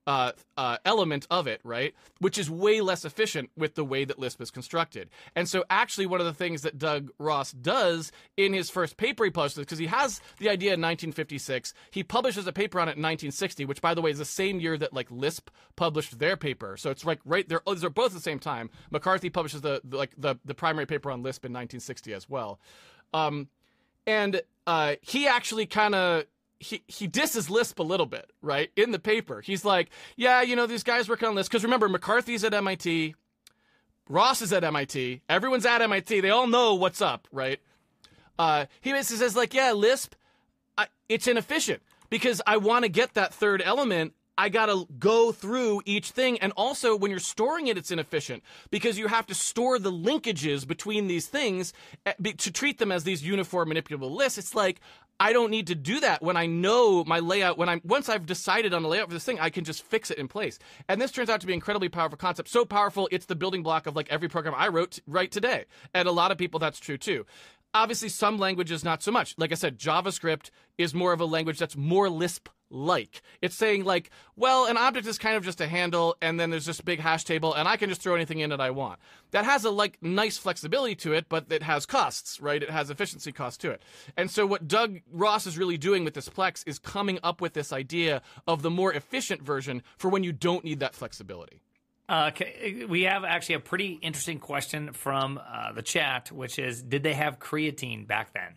uh, uh, element of it, right? Which is way less efficient with the way that Lisp is constructed. And so actually one of the things that Doug Ross does in his first paper he publishes, because he has the idea in nineteen fifty-six, he publishes a paper on it in nineteen sixty, which by the way is the same year that like Lisp published their paper. So it's like right there, those are both at the same time. McCarthy publishes the, the like the, the primary paper on Lisp in nineteen sixty as well. Um, and uh, he actually kind of He he disses Lisp a little bit, right, in the paper. He's like, yeah, you know, these guys working on Lisp. Because remember, McCarthy's at M I T. Ross is at M I T. Everyone's at M I T. They all know what's up, right? Uh, he basically says, like, yeah, Lisp, I, it's inefficient. Because I want to get that third element, I got to go through each thing. And also, when you're storing it, it's inefficient. Because you have to store the linkages between these things to treat them as these uniform manipulable lists. It's like, I don't need to do that when I know my layout. When I'm once I've decided on the layout for this thing, I can just fix it in place. And this turns out to be an incredibly powerful concept. So powerful, it's the building block of like every program I wrote right today. And a lot of people, that's true too. Obviously, some languages not so much. Like I said, JavaScript is more of a language that's more Lisp-like. It's saying like, well, an object is kind of just a handle, and then there's just a big hash table, and I can just throw anything in that I want. That has a like nice flexibility to it, but it has costs, right? It has efficiency costs to it. And so what Doug Ross is really doing with this Plex is coming up with this idea of the more efficient version for when you don't need that flexibility. Uh, okay, we have actually a pretty interesting question from uh, the chat, which is, did they have creatine back then?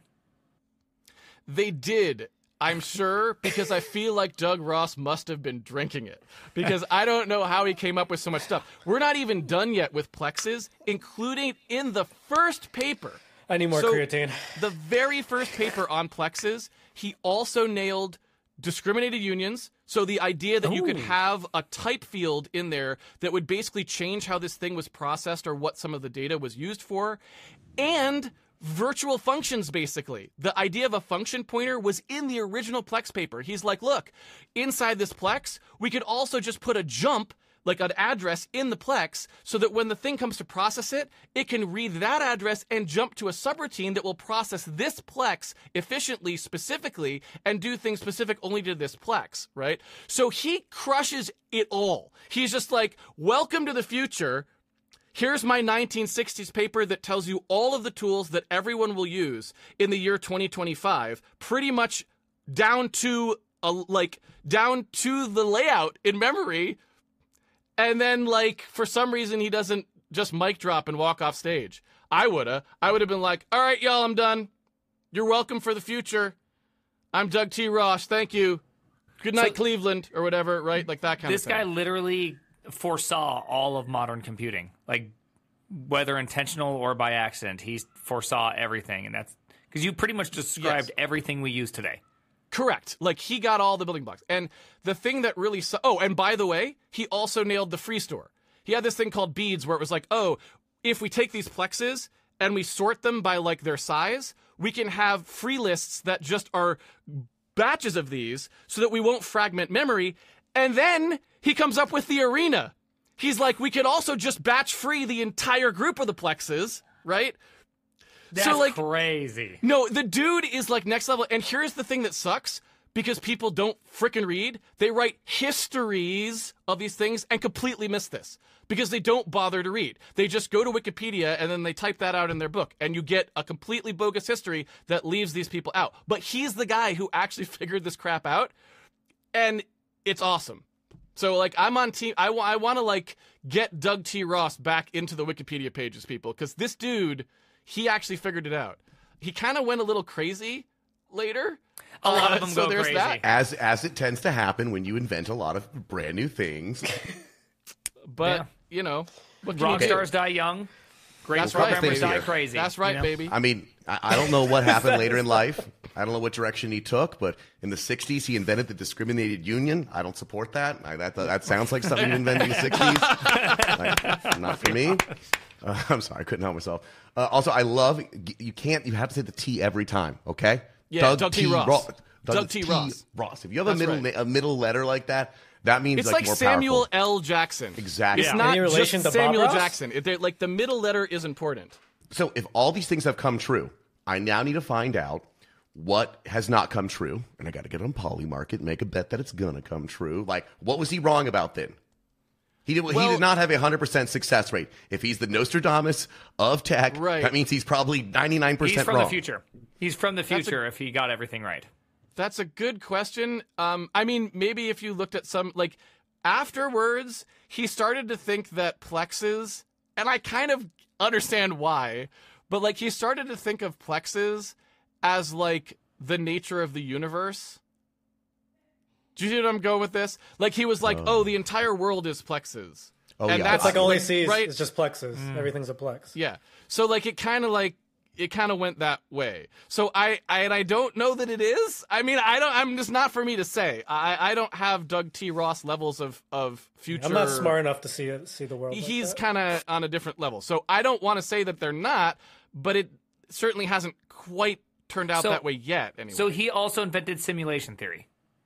They did, I'm sure, because I feel like Doug Ross must have been drinking it. Because I don't know how he came up with so much stuff. We're not even done yet with plexes, including in the first paper. I need more so creatine. The very first paper on plexes, he also nailed discriminated unions. So the idea that Ooh. you could have a type field in there that would basically change how this thing was processed or what some of the data was used for, and virtual functions, basically. The idea of a function pointer was in the original Plex paper. He's like, look, inside this Plex, we could also just put a jump, like an address in the Plex, so that when the thing comes to process it, it can read that address and jump to a subroutine that will process this Plex efficiently, specifically, and do things specific only to this Plex, right? So he crushes it all. He's just like, welcome to the future. Here's my nineteen sixties paper that tells you all of the tools that everyone will use in the year twenty twenty-five, pretty much down to, a, like, down to the layout in memory. And then, like, for some reason, he doesn't just mic drop and walk off stage. I woulda. I would have been like, all right, y'all, I'm done. You're welcome for the future. I'm Doug T. Ross. Thank you. Good night, so, Cleveland, or whatever, right? Like that kind of this thing. This guy literally foresaw all of modern computing. Like, whether intentional or by accident, he foresaw everything. And that's because you pretty much described yes. everything we use today. Correct. Like, he got all the building blocks. And the thing that really... Su- oh, and by the way, he also nailed the free store. He had this thing called beads where it was like, oh, if we take these plexes and we sort them by, like, their size, we can have free lists that just are batches of these so that we won't fragment memory. And then he comes up with the arena. He's like, we could also just batch free the entire group of the plexes, right? That's so, like, crazy. No, the dude is like next level. And here's the thing that sucks, because people don't frickin' read. They write histories of these things and completely miss this because they don't bother to read. They just go to Wikipedia and then they type that out in their book, and you get a completely bogus history that leaves these people out. But he's the guy who actually figured this crap out, and it's awesome. So, like, I'm on team. I, w- I want to, like, get Doug T. Ross back into the Wikipedia pages, people, because this dude... he actually figured it out. He kind of went a little crazy later. A lot uh, of them so go there's crazy. That. As as it tends to happen when you invent a lot of brand new things. But, yeah. you know, what can rock you do? stars die young. Great That's programmers right, die crazy. That's right, you know? baby. I mean, I, I don't know what happened later in life. I don't know what direction he took, but in the sixties, he invented the discriminated union. I don't support that. I, that that sounds like something you invented in the sixties. Like, not for me. Uh, I'm sorry, I couldn't help myself. Uh, also, I love, you can't, you have to say the T every time, okay? Yeah, Doug, Doug T. T. Ross. Ross. Doug, Doug T. T. Ross. Ross. If you have That's a middle right. na- a middle letter like that, that means it's like, like more Samuel powerful. L. Jackson. Exactly. It's Yeah. not Any relation just to Bob Samuel Ross? Jackson. It, like, the middle letter is important. So if all these things have come true, I now need to find out what has not come true, and I got to get on Polymarket and make a bet that it's gonna come true. Like, what was he wrong about then? He did. Well, he did not have a hundred percent success rate. If he's the Nostradamus of tech, right. that means he's probably ninety nine percent He's from wrong. the future. He's from the future. A, if he got everything right, that's a good question. Um, I mean, maybe if you looked at some like afterwards, he started to think that plexes, and I kind of understand why, but like he started to think of plexes as like the nature of the universe. Do you see what I'm going with this? Like he was like, uh, oh, the entire world is plexes. Oh, and yeah. that's It's like all he like, sees right? is just plexes. Mm. Everything's a plex. Yeah. So like it kind of like it kind of went that way. So I, I and I don't know that it is. I mean, I don't. I'm just not for me to say. I, I don't have Doug T. Ross levels of of future. I'm not smart enough to see it, see the world. He's like kind of on a different level. So I don't want to say that they're not, but it certainly hasn't quite turned out so, that way yet. Anyway. So he also invented simulation theory.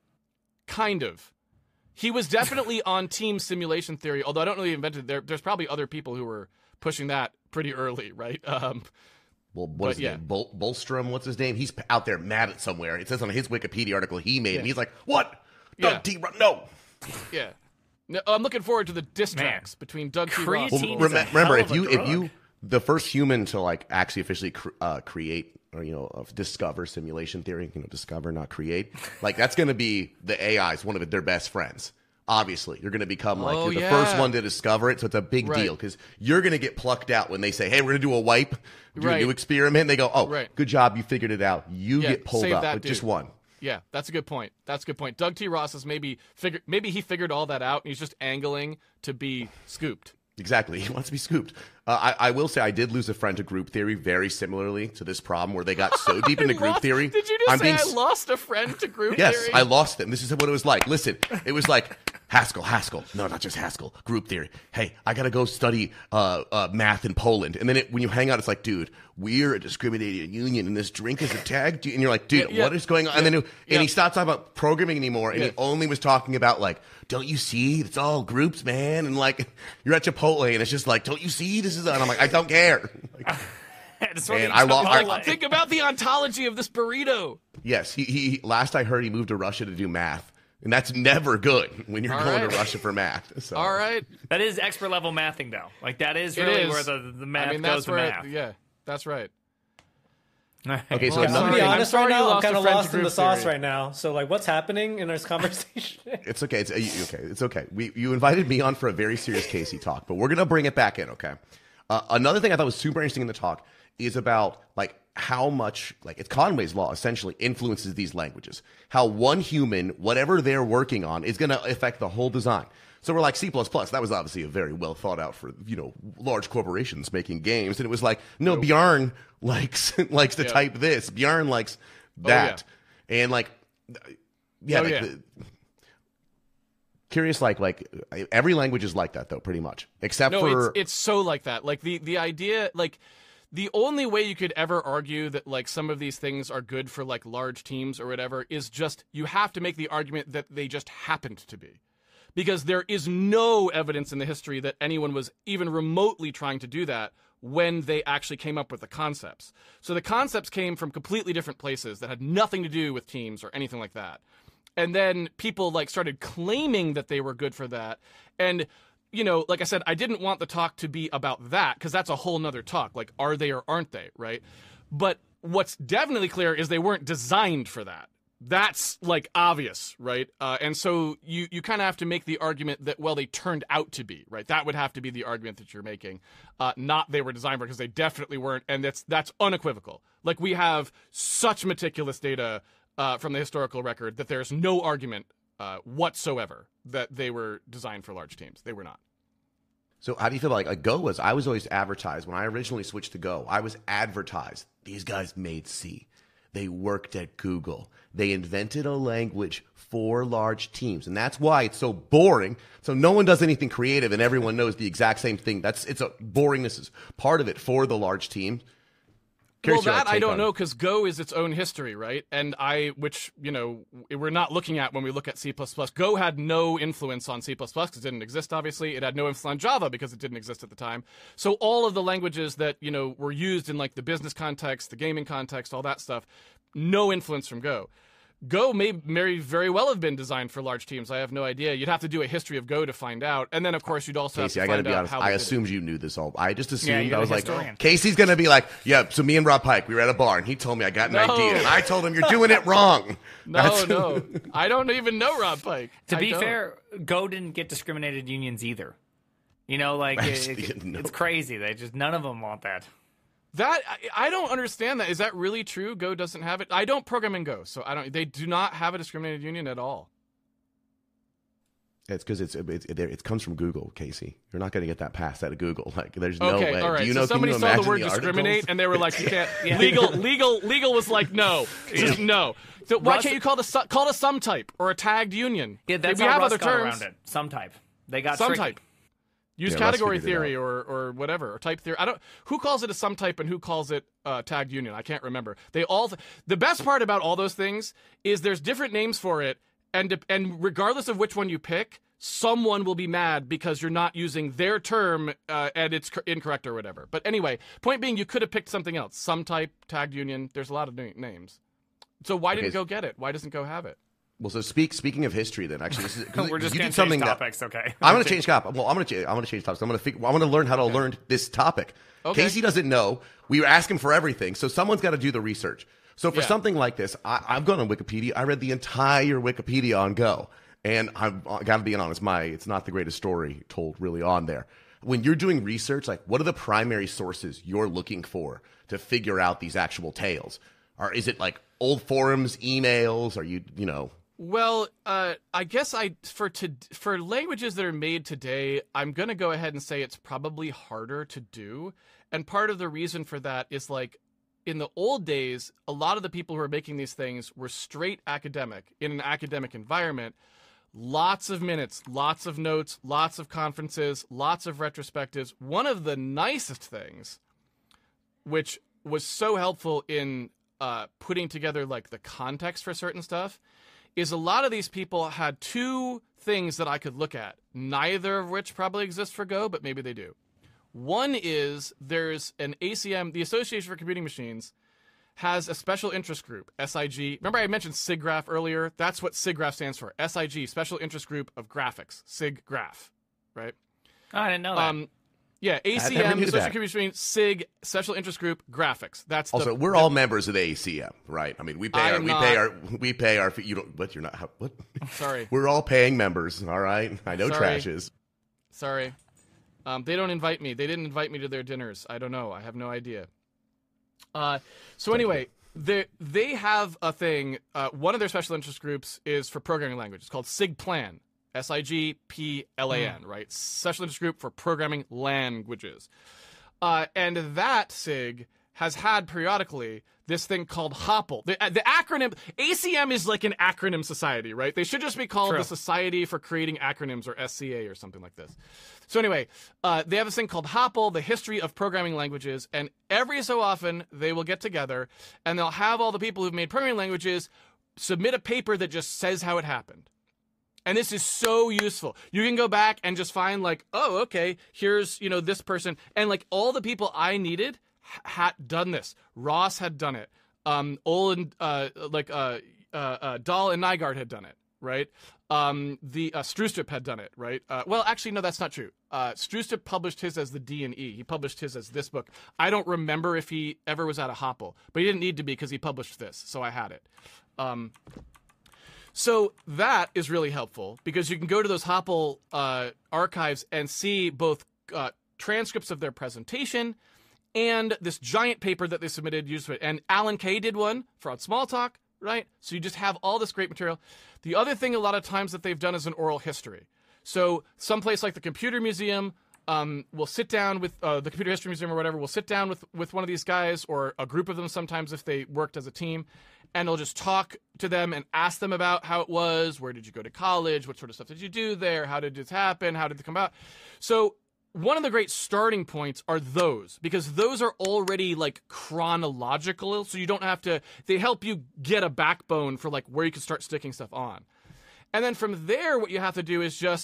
Kind of. He was definitely on team simulation theory, although I don't know he invented there. There's probably other people who were pushing that pretty early, right? Um, well, what is yeah. his name? Bol- Bolstrom, what's his name? He's out there mad at somewhere. It says on his Wikipedia article he made, yeah. and he's like, "What? Doug yeah. T. Ross? No." Yeah. No, I'm looking forward to the diss tracks between Doug T. Ross. Well, rem- remember, if you if you the first human to like actually officially cr- uh, create or you know uh, discover simulation theory, you know, discover not create, like that's going to be the A Is, one of their best friends. Obviously, you're going to become like oh, you're the yeah. first one to discover it, so it's a big right. deal because you're going to get plucked out when they say, "Hey, we're going to do a wipe, do right. a new experiment." They go, "Oh, right. good job, you figured it out." You yeah, get pulled up with dude. just one. Yeah, that's a good point. That's a good point. Doug T. Ross is maybe figured. Maybe he figured all that out, and he's just angling to be scooped. Exactly. He wants to be scooped. Uh, I, I will say I did lose a friend to group theory very similarly to this problem where they got so deep into group lost, theory. Did you just I'm say being, I lost a friend to group yes, theory? Yes, I lost them. This is what it was like. Listen, it was like Haskell, Haskell. No, not just Haskell. Group theory. Hey, I got to go study uh, uh, math in Poland. And then it, when you hang out, it's like, dude, we're a discriminated union and this drink is a tag. And you're like, dude, yeah, yeah, what is going on? yeah, and then it, yeah. and he stopped talking about programming anymore. And yeah. he only was talking about like, don't you see? It's all groups, man. And like, you're at Chipotle and it's just like, don't you see? This is, and I'm like, I don't care. Like, and I lost. Think about the ontology of this burrito. Yes, he, he. Last I heard, he moved to Russia to do math, and that's never good when you're All going right. to Russia for math. So. All right, that is expert level mathing, though. Like that is it really is. where the the math I mean, goes that's to where math. It, yeah, that's right. Okay, so Yeah, I'm another gonna be thing, honest I'm right sorry you now. I'm lost kind a of friend lost to in the group sauce theory. right now. So, like, what's happening in this conversation? it's okay. It's uh, okay. It's okay. We you invited me on for a very serious Casey talk, but we're gonna bring it back in. Okay. Uh, another thing I thought was super interesting in the talk is about like how much like it's Conway's law essentially influences these languages. How one human, whatever they're working on, is gonna affect the whole design. So we're like C plus plus. That was obviously a very well thought out for, you know, large corporations making games. And it was like, no, Bjarne likes likes to Yeah. type this. Bjarne likes that. yeah. And like, yeah, Oh, like yeah. The, curious, like like every language is like that though, pretty much, except No, for it's, it's so like that. Like the the idea, like the only way you could ever argue that like some of these things are good for like large teams or whatever is just you have to make the argument that they just happened to be. Because there is no evidence in the history that anyone was even remotely trying to do that when they actually came up with the concepts. So the concepts came from completely different places that had nothing to do with teams or anything like that. And then people like started claiming that they were good for that. And, you know, like I said, I didn't want the talk to be about that because that's a whole nother talk. Like, are they or aren't they, right? But what's definitely clear is they weren't designed for that. That's like obvious, right? Uh, and so you, you kind of have to make the argument that, well, they turned out to be, right? That would have to be the argument that you're making. Uh, not they were designed for, because they definitely weren't. And that's, that's unequivocal. Like we have such meticulous data uh, from the historical record that there's no argument uh, whatsoever that they were designed for large teams. They were not. So how do you feel about like, like Go was, I was always advertised when I originally switched to Go, I was advertised. These guys made C. They worked at Google. They invented a language for large teams. And that's why it's so boring. So no one does anything creative and everyone knows the exact same thing. That's it's a boringness is part of it for the large teams. Well, that I don't know because Go is its own history, right? And I, which, you know, we're not looking at when we look at C plus plus. Go had no influence on C plus plus because it didn't exist, obviously. It had no influence on Java because it didn't exist at the time. So all of the languages that, you know, were used in like the business context, the gaming context, all that stuff, no influence from Go. Go may, may very well have been designed for large teams. I have no idea. You'd have to do a history of Go to find out. And then, of course, you'd also Casey, have I to gotta find be out honest. how I they assumed did you knew this all. I just Yeah, assumed you're I was the like, historian. Casey's gonna be like, yeah. So me and Rob Pike, we were at a bar, and he told me I got an No. idea, and I told him you're doing it wrong. No, That's- no. I don't even know Rob Pike. To I be don't. fair, Go didn't get discriminated unions either. You know, like it, Actually, it- no. it's crazy. They just none of them want that. That I, I don't understand that. Is that really true? Go doesn't have it. I don't program in Go, so I don't. They do not have a discriminated union at all. It's because it's, it's it, it comes from Google, Casey. You're not going to get that passed out of Google. Like, there's no Okay, way. all right. Do you so know? somebody can you saw the imagine word the discriminate, articles? and they were like, "You can't." Legal, legal, legal was like, "No, just no." So why Russ- can't you call it a su- call it a sum type or a tagged union? Yeah, that's we how have Russ other got terms. around it. Some type. They got Some tricky. type. Use Yeah, Russ category figured it theory out. or or whatever or type theory. I don't. Who calls it a sum type and who calls it uh, tagged union? I can't remember. They all. The best part about all those things is there's different names for it, and de- and regardless of which one you pick, someone will be mad because you're not using their term uh, and it's cor- incorrect or whatever. But anyway, point being, you could have picked something else. Sum type, tagged union. There's a lot of na- names. So why didn't Okay. Go get it? Why doesn't Go have it? Well, so speak. Speaking of history, then actually, this is, 'cause We're just you gonna did something change that topics, okay? I'm going to change topic. Well, I'm going to change. I'm going to change topics. I'm going to figure. I'm going to learn how to learn this topic. Okay. Casey doesn't know. We were asking for everything, so someone's got to do the research. So for Yeah. something like this, I, I've gone on Wikipedia. I read the entire Wikipedia on Go, and I've got to be honest. My it's not the greatest story told really on there. When you're doing research, like what are the primary sources you're looking for to figure out these actual tales? Or is it like old forums, emails? Are you you know? Well, uh, I guess I for to for languages that are made today, I'm gonna go ahead and say it's probably harder to do, and part of the reason for that is like in the old days, a lot of the people who were making these things were straight academic in an academic environment. Lots of minutes, lots of notes, lots of conferences, lots of retrospectives. One of the nicest things, which was so helpful in uh, putting together like the context for certain stuff, is a lot of these people had two things that I could look at, neither of which probably exist for Go, but maybe they do. One is there's an A C M, the Association for Computing Machines, has a special interest group, S I G. Remember I mentioned SIGGRAPH earlier? That's what SIGGRAPH stands for, S I G, Special Interest Group of Graphics, SIGGRAPH, right? Oh, I didn't know that. Um, yeah, never A C M, knew Association that. for Computing Machines, SIG, Special Interest Group, Graphics. That's the, Also, we're all members of the A C M, right? I mean, we pay I our, am we not. pay our, we pay our. You don't, what? You're not. how- What? Sorry. We're all paying members, all right? I know Sorry. trash is. Sorry. Um, they don't invite me. They didn't invite me to their dinners. I don't know. I have no idea. Uh, so anyway, they they have a thing. Uh, one of their special interest groups is for programming language. It's called SIGPLAN. S I G P L A N, right? Special interest group for programming languages. Uh, and that SIG has had periodically this thing called HOPL. The, the acronym, A C M is like an acronym society, right? They should just be called True. the Society for Creating Acronyms, or S C A, or something like this. So anyway, uh, they have this thing called HOPL, the History of Programming Languages, and every so often they will get together and they'll have all the people who've made programming languages submit a paper that just says how it happened. And this is so useful. You can go back and just find like, oh, okay, here's, you know, this person. And like all the people I needed ha- had done this. Ross had done it. Um, Olin, uh, like, uh, uh, uh, Dahl and Nygaard had done it, right? Um, the, uh, Strustrup had done it, right? Uh, well, actually, no, that's not true. Uh, Strustrup published his as the D and E. He published his as this book. I don't remember if he ever was at a HOPL, but he didn't need to be because he published this. So I had it. Um, So that is really helpful because you can go to those HOPL uh, archives and see both uh, transcripts of their presentation and this giant paper that they submitted. Used it. And Alan Kay did one for on Smalltalk, right? So you just have all this great material. The other thing a lot of times that they've done is an oral history. So someplace like the Computer Museum um, will sit down with uh, the Computer History Museum or whatever, will sit down with, with one of these guys or a group of them sometimes if they worked as a team. And they'll just talk to them and ask them about how it was. Where did you go to college? What sort of stuff did you do there? How did this happen? How did it come out? So one of the great starting points are those, because those are already like chronological. So you don't have to, they help you get a backbone for like where you can start sticking stuff on. And then from there, what you have to do is just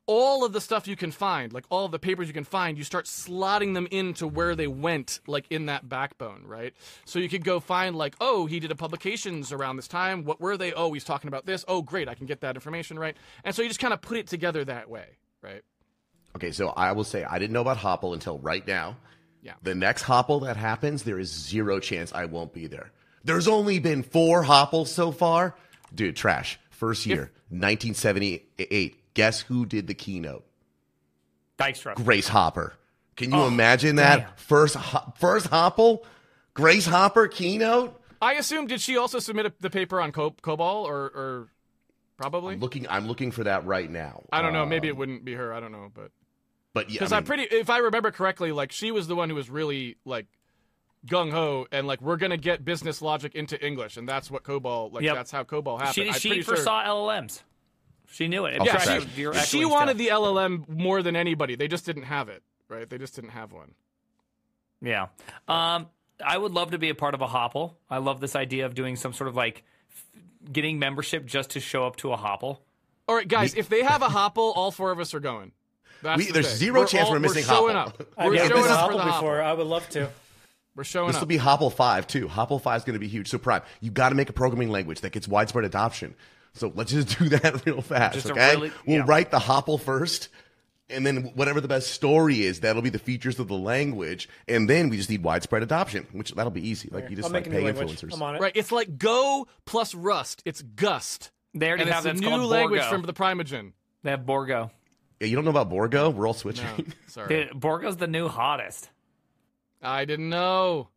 all of the stuff you can find, like all of the papers you can find, you start slotting them into where they went, like in that backbone, right? So you could go find like, oh, he did a publications around this time. What were they? Oh, he's talking about this. Oh, great, I can get that information, right? And so you just kind of put it together that way, right? Okay, so I will say I didn't know about Hopple until right now. Yeah. The next Hopple that happens, there is zero chance I won't be there. There's only been four Hopples so far. Dude, trash. First year, nineteen seventy-eight. Guess who did the keynote? Dykstra. Grace Hopper. Can you Oh, imagine that? damn. First ho- first Hopple? Grace Hopper keynote? I assume, did she also submit a, the paper on Co- COBOL or, or probably? I'm looking I'm looking for that right now. I don't know. Maybe Um, it wouldn't be her. I don't know, but But yeah, because I I'm mean, pretty, if I remember correctly, like she was the one who was really like gung ho and like we're gonna get business logic into English, and that's what COBOL like. Yep. That's how COBOL happened. She, I'm she pretty foresaw sure. L L Ms. She knew it. Oh, Yeah, trash. she, You're she echoing wanted stuff. the L L M more than anybody. They just didn't have it, right? They just didn't have one. Yeah. Um, I would love to be a part of a Hopple. I love this idea of doing some sort of like f- getting membership just to show up to a Hopple. All right, guys, if they have a Hopple, all four of us are going. That's We- the there's thing. zero We're chance all- we're missing showing Hopple. up. I've We're never showing been to up for the Hopple Hopple. before. I would love to. We're showing This up. will be Hopple five too. Hopple five is going to be huge. So Prime, you got to make a programming language that gets widespread adoption. So let's just do that real fast, Just a okay? really- we'll yeah. write the Hopple first, and then whatever the best story is, that'll be the features of the language, and then we just need widespread adoption, which that'll be easy. Like you just I'll like make a new pay language. influencers. I'm on it. Right, it's like Go plus Rust. It's Gust. They already And have it's that's a new called language Borgo. from the Primogen. They have Borgo. Yeah, you don't know about Borgo? We're all switching. No, sorry. Dude, Borgo's the new hottest. I didn't know.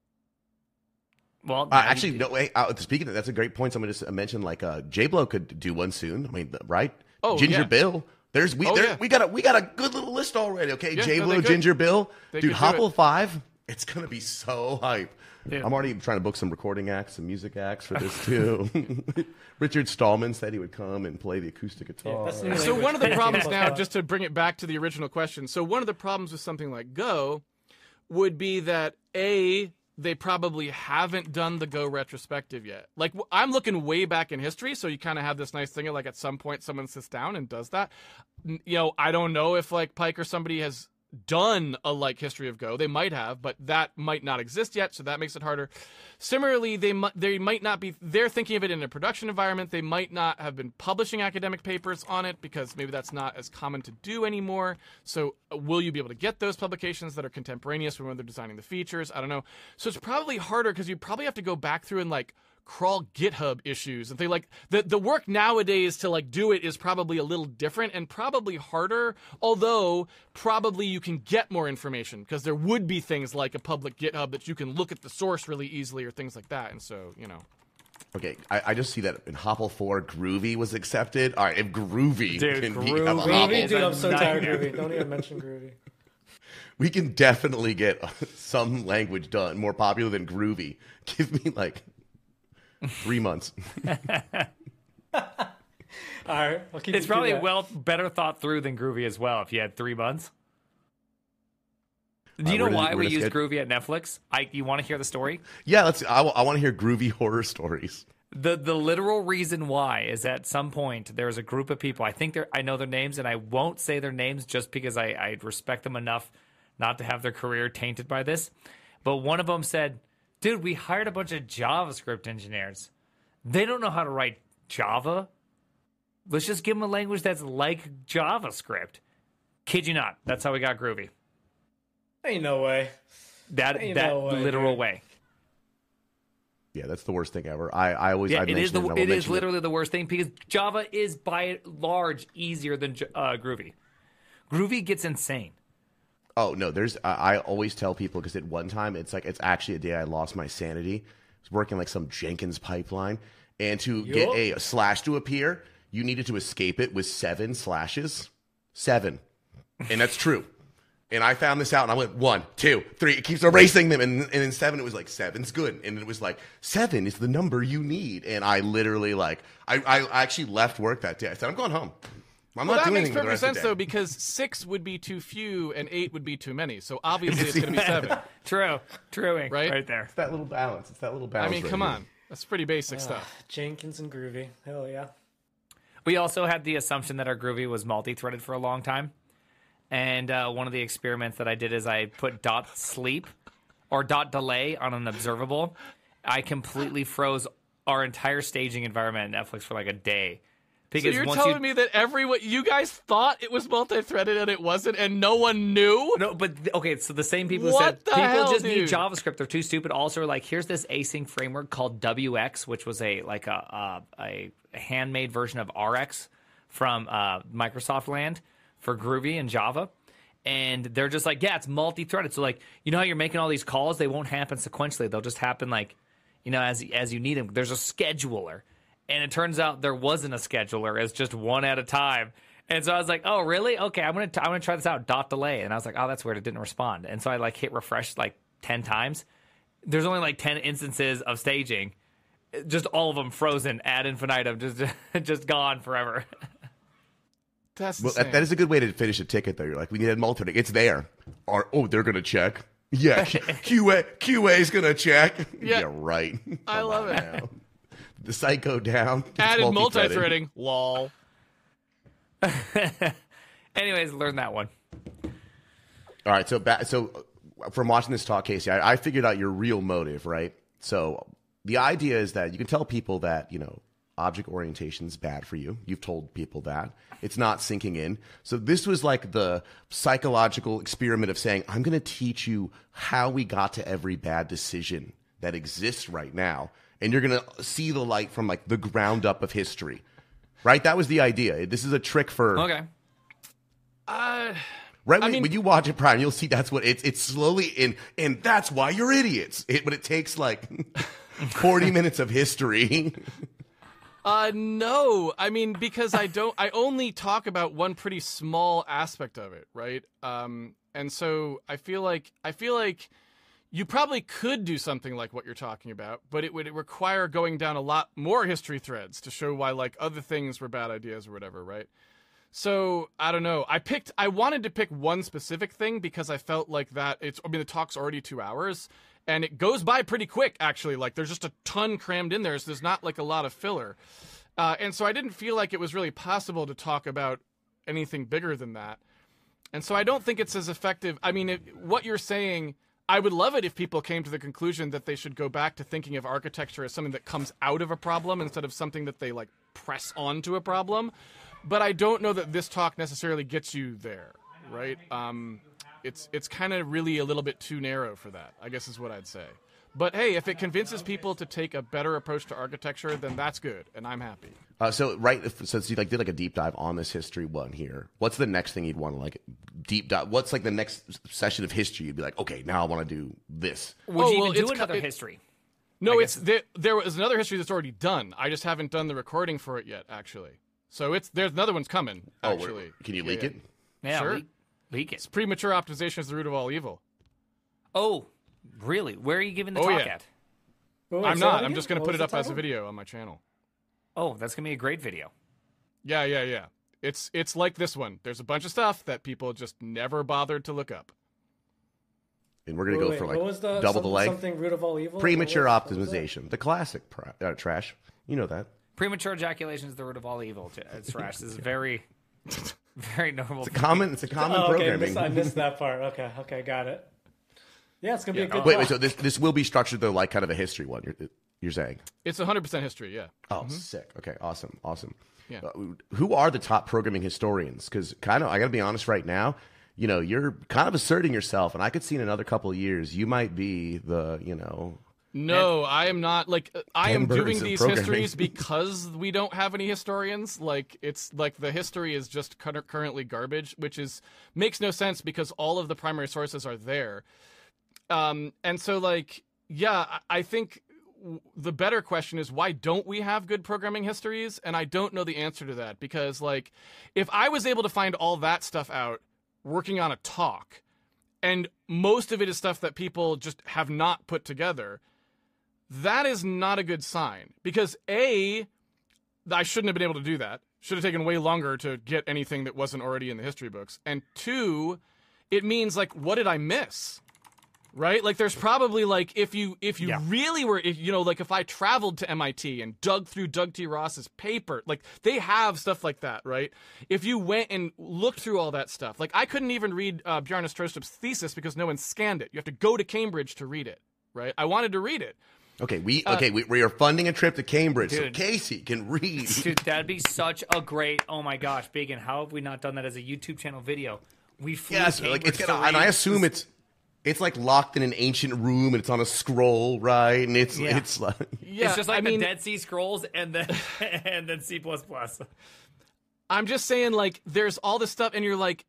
Well, Uh, now you actually, do. no. Wait, uh, speaking of, that's a great point. Someone just mentioned like uh, J-Blo could do one soon. I mean, right? Oh, Ginger yeah. Bill. There's we Oh, there, yeah. we got a we got a good little list already. Okay, Yeah, no, J-Blo, they could. Ginger Bill, They dude. could do Hopple it. five. It's gonna be so hype. Dude. I'm already trying to book some recording acts, some music acts for this too. Richard Stallman said he would come and play the acoustic guitar. That's the new So language. one of the Plus problems plus now, plus. just to bring it back to the original question, so one of the problems with something like Go would be that A, they probably haven't done the Go retrospective yet. Like w- I'm looking way back in history, so you kind of have this nice thing of like at some point someone sits down and does that. N- You know, I don't know if like Pike or somebody has done a like history of Go. They might have, but that might not exist yet, so that makes it harder. Similarly, they might they might not be they're thinking of it in a production environment. They might not have been publishing academic papers on it because maybe that's not as common to do anymore. So uh, will you be able to get those publications that are contemporaneous when they're designing the features? I don't know. So it's probably harder because you probably have to go back through and like crawl GitHub issues and they like the the work nowadays to like do it is probably a little different and probably harder, although probably you can get more information because there would be things like a public GitHub that you can look at the source really easily or things like that. And so, you know. Okay, I, I just see that in Hopple four, Groovy was accepted. All right, if Groovy Dude, can be Groovy. have a Groovy, Hopple, is dude, a I'm so tired of nightmare. Groovy. Don't even mention Groovy. we can definitely get some language done more popular than Groovy. Give me like three months. All right, I'll keep It's you to probably that. well better thought through than Groovy as well. If you had three months. Do you Uh, know we're gonna- why we're we gonna use sched- Groovy at Netflix? I, you want to hear the story? Yeah, let's. I, want to hear Groovy horror stories. The the literal reason why is at some point there was a group of people. I think they're I know their names, and I won't say their names just because I, I respect them enough not to have their career tainted by this. But one of them said, "Dude, we hired a bunch of JavaScript engineers. They don't know how to write Java. Let's just give them a language that's like JavaScript." Kid you not. That's how we got Groovy. Ain't no way. That Ain't that no way, literal dude. way. Yeah, that's the worst thing ever. I, I always Yeah, I it is the mentioned and I will it is mention literally the worst thing because Java is by large easier than J- uh, Groovy. Groovy gets insane. Oh no, there's. I I always tell people because at one time it's like it's actually a day I lost my sanity. I was working like some Jenkins pipeline, and to get a, a slash to appear, you needed to escape it with seven slashes, seven, and that's true. And I found this out, and I went one, two, three. It keeps erasing them, and and then seven. It was like seven's good, and it was like seven is the number you need. And I literally like I I actually left work that day. I said I'm going home. I'm Well, not that doing makes anything for the perfect rest of sense, the day. though, because six would be too few and eight would be too many. So obviously it's going to be seven, True, truing, Right? right there. It's that little balance. It's that little I balance. mean, right come here. on. That's pretty basic stuff. Jenkins and Groovy. Hell yeah. We also had the assumption that our Groovy was multi-threaded for a long time. And uh, one of the experiments that I did is I put dot sleep or dot delay on an observable. I completely froze our entire staging environment at Netflix for like a day. Because so you're telling you... me that everyone, you guys thought it was multi-threaded and it wasn't, and no one knew? No, but okay, so the same people what who said the people hell, just dude? need JavaScript, they're too stupid. Also, like here's this async framework called W X, which was a like a a, a handmade version of R X from uh, Microsoft Land for Groovy and Java. And they're just like, yeah, it's multi-threaded. So like, you know how you're making all these calls? They won't happen sequentially. They'll just happen like, you know, as as you need them. There's a scheduler. And it turns out there wasn't a scheduler. It's just one at a time. And so I was like, oh, really? Okay, I'm going to I'm gonna try this out, dot delay. And I was like, oh, that's weird. It didn't respond. And so I like hit refresh like ten times. There's only like ten instances of staging. Just all of them frozen ad infinitum, just, just gone forever. That's well, that, that is a good way to finish a ticket, though. You're like, we need a multi. It's there. Or, oh, they're going to check. Yeah, Q A Q A is going to check. Yeah, yeah right. I Come love it. Now. The site go down. Added multi-threading. Lol. Anyways, learn that one. All right. So, back, so from watching this talk, Casey, I, I figured out your real motive, right? So the idea is that you can tell people that, you know, object orientation is bad for you. You've told people that. It's not sinking in. So this was like the psychological experiment of saying, I'm going to teach you how we got to every bad decision that exists right now. And you're going to see the light from like the ground up of history. Right? That was the idea. This is a trick for... Okay. Uh, right? I When, mean, when you watch it Prime, you'll see that's what it's it's slowly in, and that's why you're idiots. It, but it takes like forty minutes of history. Uh, no. I mean, because I don't, I only talk about one pretty small aspect of it, right? Um, and so I feel like, I feel like you probably could do something like what you're talking about, but it would require going down a lot more history threads to show why, like, other things were bad ideas or whatever, right? So, I don't know. I picked, I wanted to pick one specific thing because I felt like that it's, I mean, the talk's already two hours. And it goes by pretty quick, actually. Like, there's just a ton crammed in there, so there's not, like, a lot of filler. Uh, and so I didn't feel like it was really possible to talk about anything bigger than that. And so I don't think it's as effective. I mean, it, what you're saying, I would love it if people came to the conclusion that they should go back to thinking of architecture as something that comes out of a problem instead of something that they, like, press onto a problem. But I don't know that this talk necessarily gets you there, right? Um... It's it's kind of really a little bit too narrow for that, I guess is what I'd say. But hey, if it convinces people to take a better approach to architecture, then that's good, and I'm happy. Uh, so right, if, since you like did like a deep dive on this history one here, what's the next thing you'd want to like deep dive? What's like the next session of history? You'd be like, okay, now I want to do this. Would oh, you well, even do it's, another it, history? No, it's there, there was another history that's already done. I just haven't done the recording for it yet, actually. So it's there's another one's coming. Actually, oh, can you yeah, leak yeah. it? Yeah, sure. leak, leak it. It's premature optimization is the root of all evil. Oh, really? Where are you giving the oh, talk yeah. at? Wait, I'm say not. that I'm again? just going to What put was it up the as a title? video on my channel. Oh, that's gonna be a great video. Yeah, yeah, yeah. It's it's like this one. There's a bunch of stuff that people just never bothered to look up. And we're gonna Wait, go wait, for what like was the, double some- the length. Something root of all evil? Premature What was- what was that? optimization, the classic pr- uh, trash. You know that. Premature ejaculation is the root of all evil. It's trash. This is very, very normal. It's a common. It's a common Oh, okay, I programming. missed, I missed that part. Okay, okay, got it. Yeah, it's gonna be a good. Wait, talk. wait. So this this will be structured though, like kind of a history one. You're you're saying? It's one hundred percent history, yeah. Oh, sick. Okay, awesome, awesome. Yeah. Uh, who are the top programming historians? Because kind of, I got to be honest right now. You know, you're kind of asserting yourself, and I could see in another couple of years you might be the, you know. No, I am not. Like, uh, I Ken am Burns doing of these programming. histories because we don't have any historians. Like, it's like the history is just cur- currently garbage, which is makes no sense because all of the primary sources are there. Um, and so, like, yeah, I, I think w- the better question is why don't we have good programming histories? And I don't know the answer to that because, like, if I was able to find all that stuff out working on a talk, and most of it is stuff that people just have not put together, that is not a good sign. Because A, I shouldn't have been able to do that. Should have taken way longer to get anything that wasn't already in the history books. And two, it means, like, what did I miss? Right? Like there's probably like if you if you Yeah. really were if you know like if I traveled to M I T and dug through Doug T. Ross's paper, like they have stuff like that, right? If you went and looked through all that stuff, like I couldn't even read uh, Bjarne Stroustrup's thesis because no one scanned it. You have to go to Cambridge to read it, right? I wanted to read it. Okay, we okay we, we are funding a trip to Cambridge so Dude. Casey can read. Dude, that'd be such a great. Oh my gosh, Bacon! How have we not done that as a YouTube channel video? We flew Yes, to like Cambridge it's to gonna, and I read assume this- it's it's like locked in an ancient room and it's on a scroll, right? And it's Yeah. it's like Yeah, It's just like I mean, the Dead Sea Scrolls and then and then C plus plus. I'm just saying, like, there's all this stuff, and you're like,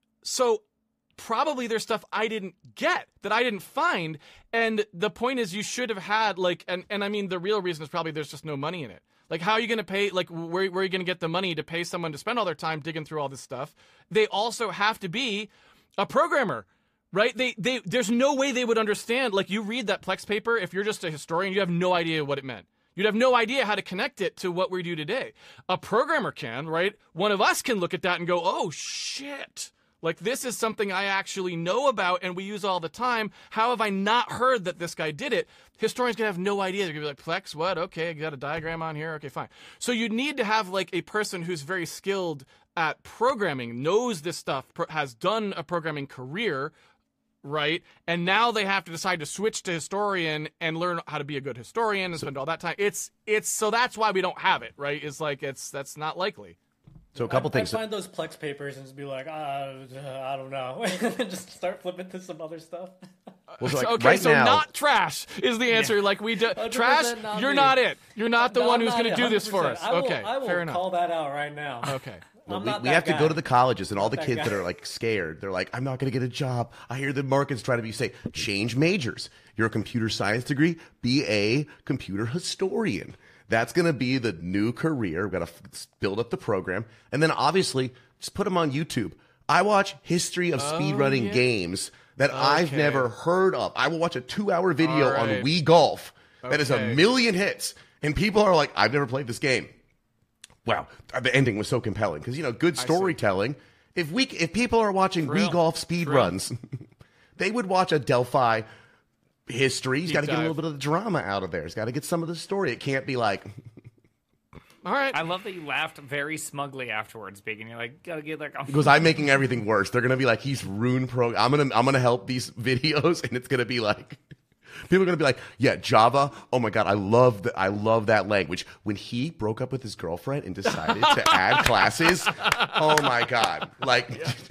so probably there's stuff I didn't get that I didn't find, and the point is, you should have had like, and and I mean, the real reason is probably there's just no money in it. Like, how are you going to pay? Like, where where are you going to get the money to pay someone to spend all their time digging through all this stuff? They also have to be a programmer. Right? They, they, there's no way they would understand. Like, you read that Plex paper, if you're just a historian, you have no idea what it meant. You'd have no idea how to connect it to what we do today. A programmer can, right? One of us can look at that and go, oh, shit. Like, this is something I actually know about and we use all the time. How have I not heard that this guy did it? Historians can have no idea. They're going to be like, Plex, what? Okay, you got a diagram on here? Okay, fine. So you need to have, like, a person who's very skilled at programming, knows this stuff, has done a programming career, right? And now they have to decide to switch to historian and learn how to be a good historian and spend all that time. It's it's so that's why we don't have it, right? It's like it's that's not likely. so a couple I, things. I find those Plex papers and just be like, uh, I don't know, and just start flipping to some other stuff. Well, so, like, okay, right so now, not trash is the answer. Like we do, trash. not You're me. not it. You're not the No, one I'm who's not going to it, do this for one hundred us. percent. I will, Okay, I will fair enough. call that out right now. Okay. Well, I'm we, not we that have to guy. go to the colleges and all the that kids guy. that are like scared. They're like, I'm not going to get a job. I hear the market's trying to be say, change majors. You're a computer science degree, be a computer historian. That's going to be the new career. We've got to f- build up the program. And then obviously, just put them on YouTube. I watch history of speedrunning yeah. games that I've Okay. never heard of. I will watch a two-hour video All on right. Wii Golf that is a Okay. million hits. And people are like, I've never played this game. Wow, the ending was so compelling because you know good storytelling. If we if people are watching True. Wii Golf speed True. runs, they would watch a Delphi history. He's Deep got to get a dive. little bit of the drama out of there. He's got to get some of the story. It can't be like All right. I love that you laughed very smugly afterwards, Bacon. You're like, gotta get like, because I'm making everything worse. They're gonna be like he's ruined pro. I'm gonna I'm gonna help these videos, and it's gonna be like. People are gonna be like, yeah, Java. Oh my god, I love that. I love that language. When he broke up with his girlfriend and decided to add classes, oh my god, like,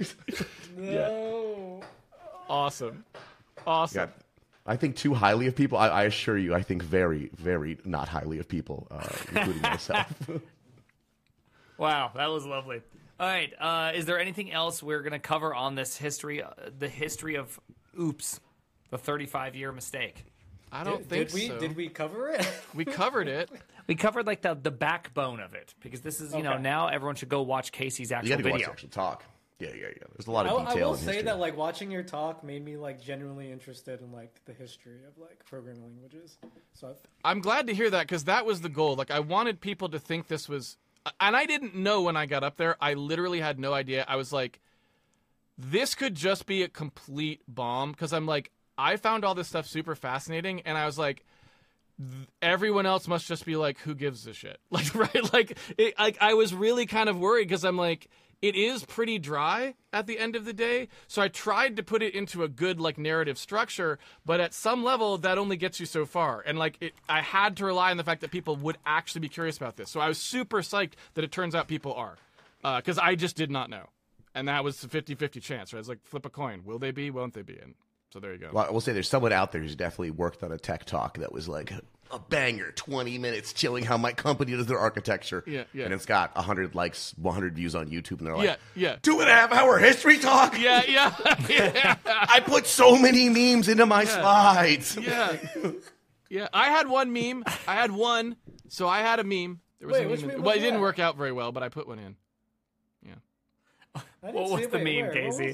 No. Awesome. Awesome. yeah, I think too highly of people. I, I assure you, I think very, very not highly of people, uh, including myself. wow, that was lovely. All right, uh, is there anything else we're gonna cover on this history, uh, the history of Oops, the thirty-five year mistake? I don't Did, think did we so. did we cover it? We covered it. We covered like the the backbone of it because this is you know Okay. now everyone should go watch Casey's You actual got to go watch video. the actual talk. Yeah, yeah, yeah. There's a lot I, of I detail. will in say history. that like watching your talk made me like genuinely interested in like the history of like programming languages. So I, I'm glad to hear that because that was the goal. Like, I wanted people to think this was, and I didn't know when I got up there. I literally had no idea. I was like, this could just be a complete bomb because I'm like, I found all this stuff super fascinating, and I was like, th- everyone else must just be like, who gives a shit? Like, right? Like, it, like I was really kind of worried because I'm like, it is pretty dry at the end of the day. So I tried to put it into a good like narrative structure, but at some level that only gets you so far. And like it, I had to rely on the fact that people would actually be curious about this. So I was super psyched that it turns out people are, because I just did not know. And that was a fifty-fifty chance. Right? I was like, flip a coin. Will they be? Won't they be? And so there you go. Well, I will say there's someone out there who's definitely worked on a tech talk that was like a banger, twenty minutes chilling how my company does their architecture. Yeah, yeah. And it's got one hundred likes, one hundred views on YouTube, and they're like, Yeah, yeah. two and a half hour history talk? Yeah, yeah, yeah, I put so many memes into my slides. yeah. Yeah, I had one meme. I had one. So I had a meme. There was Wait, a which meme. in- meme well, was it didn't that? work out very well, but I put one in. I didn't What see was it. the Wait, meme, where? What Casey? was it?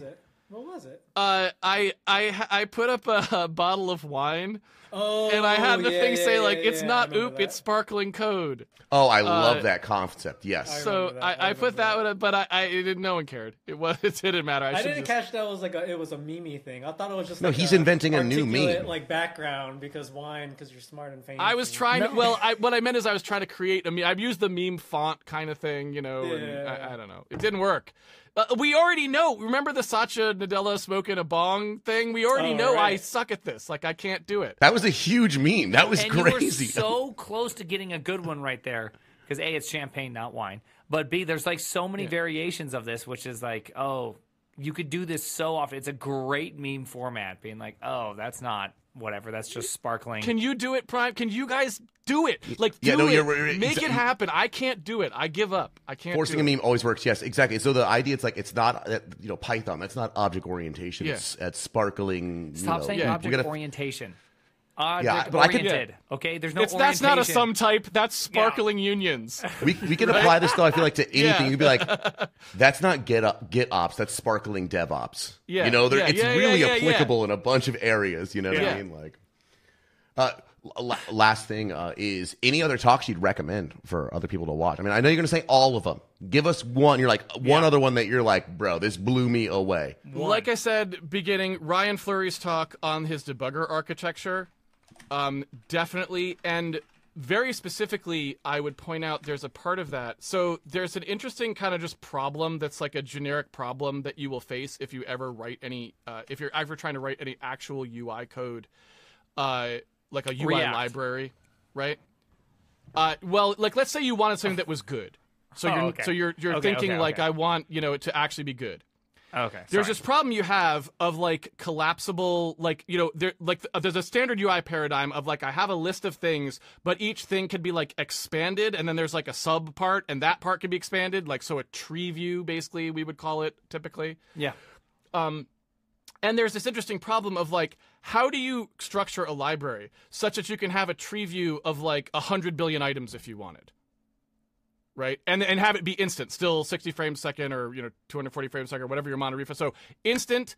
What was it? Uh, I I I put up a, a bottle of wine, Oh, and I had the yeah, thing yeah, say yeah, like, yeah, "It's yeah, I not remember oop, that. it's sparkling code." Oh, I Uh, love that concept. Yes. I So remember that. I I, I put remember that that. one, up, but I, I it didn't. No one cared. It was it didn't matter. I, I should didn't just, catch that was like a, it was a meme thing. I thought it was just No, like he's a inventing a new articulate, meme. like background because wine because you're smart and famous. I was and- trying. No. To, well, I, what I meant is I was trying to create a meme. I've used the meme font kind of thing, you know. And Yeah. I, I don't know. It didn't work. Uh, we already know. Remember the Satya Nadella smoking a bong thing? We already Oh, know I right. suck at this. Like I can't do it. That was a huge meme. That was And crazy. you were so close to getting a good one right there. Because A, it's champagne, not wine. But B, there's like so many variations of this, which is like, oh, you could do this so often. It's a great meme format, being like, oh, that's not whatever. That's just sparkling. Can you do it, Prime? Can you guys do it? Like, do Yeah, no, it. you're- you're- Make it's- it happen. I can't do it. I give up. I can't. Forcing do a it. meme always works. Yes, exactly. So the idea, it's like it's not uh, you know Python. That's not object orientation. Yeah. It's, it's sparkling. Stop you know, saying we're object gonna- orientation. Object but I could- oriented. Okay, there's no It's, that's not a orientation. sum type. That's sparkling unions. We, we can apply this though. I feel like to anything. Yeah. You'd be like, that's not get up, get ops. That's sparkling DevOps. Yeah, you know, there- yeah, it's yeah, really yeah, yeah, applicable in a bunch of areas. You know what Yeah. I mean? Like, uh, la- last thing uh, is any other talks you'd recommend for other people to watch? I mean, I know you're going to say all of them. Give us one. You're like one other one that you're like, bro, this blew me away. Like I said, beginning Ryan Fleury's talk on his debugger architecture, um, definitely, and very specifically, I would point out there's a part of that. So there's an interesting kind of just problem that's like a generic problem that you will face if you ever write any, uh, if you're ever trying to write any actual U I code, uh, like a U I React. library, right? Uh, well, like let's say you wanted something that was good. So Oh, you're okay. so you're you're Okay, thinking okay, like okay. I want you know it to actually be good. Okay. There's sorry. this problem you have of like collapsible, like you know, there like th- there's a standard U I paradigm of like I have a list of things, but each thing could be like expanded, and then there's like a sub part, and that part can be expanded, like so a tree view basically we would call it typically. Yeah. Um, and there's this interesting problem of like how do you structure a library such that you can have a tree view of like a hundred billion items if you wanted. Right, and and have it be instant, still sixty frames a second, or you know two hundred forty frames a second, or whatever your mono refresh. So instant,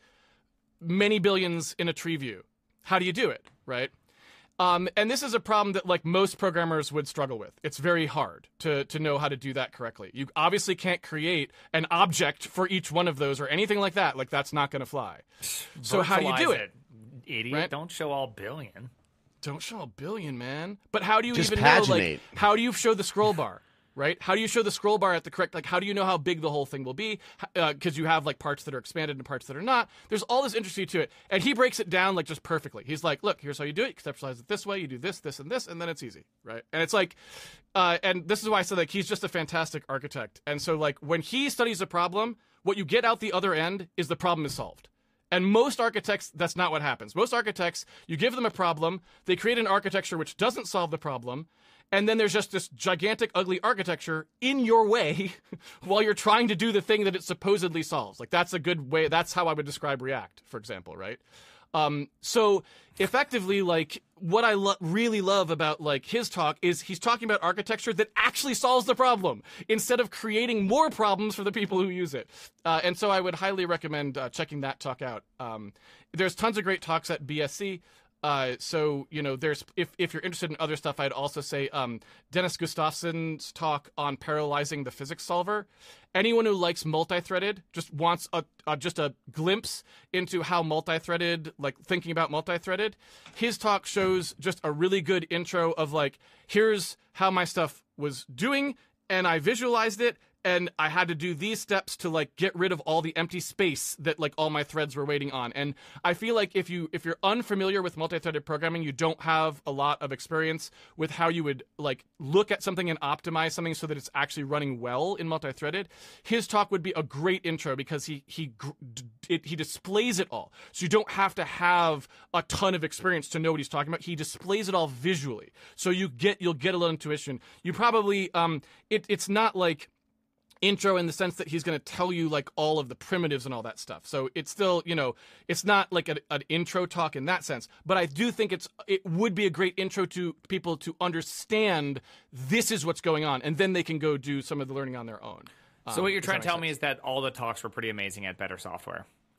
many billions in a tree view. How do you do it, right? Um, and this is a problem that like most programmers would struggle with. It's very hard to to know how to do that correctly. You obviously can't create an object for each one of those or anything like that. Like that's not going to fly. So how do you do Virtualize it? Idiot. Right? Don't show all billion. Don't show a billion, man. But how do you Just even know? Like, paginate. how do you show the scroll bar? Right? How do you show the scroll bar at the correct, like, how do you know how big the whole thing will be? Because uh, you have, like, parts that are expanded and parts that are not. There's all this interesting to it. And he breaks it down, like, just perfectly. He's like, look, here's how you do it. You conceptualize it this way. You do this, this, and this, and then it's easy, right? And it's like, uh, and this is why I said, like, he's just a fantastic architect. And so, like, when he studies a problem, what you get out the other end is the problem is solved. And most architects, that's not what happens. Most architects, you give them a problem, they create an architecture which doesn't solve the problem, and then there's just this gigantic, ugly architecture in your way while you're trying to do the thing that it supposedly solves. Like, that's a good way. That's how I would describe React, for example, right? Um, so effectively, like, what I lo- really love about, like, his talk is he's talking about architecture that actually solves the problem instead of creating more problems for the people who use it. Uh, and so I would highly recommend uh, checking that talk out. Um, there's tons of great talks at B S C. Uh, so, you know, there's if, if you're interested in other stuff, I'd also say um, Dennis Gustafson's talk on parallelizing the physics solver. Anyone who likes multi-threaded, just wants a, a just a glimpse into how multi-threaded, like thinking about multi-threaded, his talk shows just a really good intro of like, here's how my stuff was doing, and I visualized it, and I had to do these steps to like get rid of all the empty space that like all my threads were waiting on. And I feel like if you if you're unfamiliar with multi-threaded programming, you don't have a lot of experience with how you would like look at something and optimize something so that it's actually running well in multi-threaded. His talk would be a great intro because he he gr- it, he displays it all. So you don't have to have a ton of experience to know what he's talking about. He displays it all visually. So you get you'll get a little intuition. You probably um it it's not like intro in the sense that he's going to tell you like all of the primitives and all that stuff. So it's still, you know, it's not like a, an intro talk in that sense, but I do think it's it would be a great intro to people to understand this is what's going on, and then they can go do some of the learning on their own. So Um, what you're does trying that to tell make me sense? is that all the talks were pretty amazing at Better Software.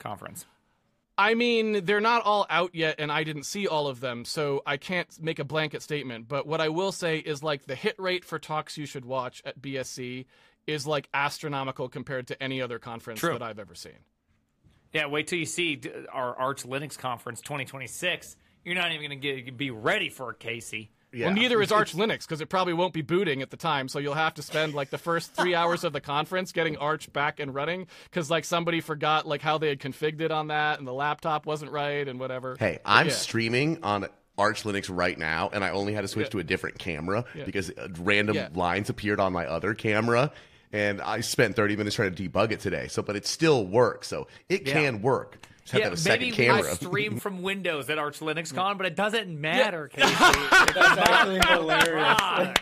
conference? I mean, they're not all out yet, and I didn't see all of them, so I can't make a blanket statement. But what I will say is, like, the hit rate for talks you should watch at B S C is, like, astronomical compared to any other conference True. that I've ever seen. Yeah, wait till you see our Arch Linux Conference twenty twenty-six. You're not even going to be ready for it, Casey. Yeah. Well, neither is Arch Linux, because it probably won't be booting at the time, so you'll have to spend, like, the first three hours of the conference getting Arch back and running, because, like, somebody forgot, like, how they had configured it on that, and the laptop wasn't right, and whatever. Hey, I'm yeah. streaming on Arch Linux right now, and I only had to switch Yeah. to a different camera Yeah. because random Yeah. lines appeared on my other camera, and I spent thirty minutes trying to debug it today. So, but it still works, so it Yeah. can work. Just have to Yeah, have a second maybe camera. we stream from Windows at Arch Linux Con, but it doesn't matter, Casey. That's actually hilarious.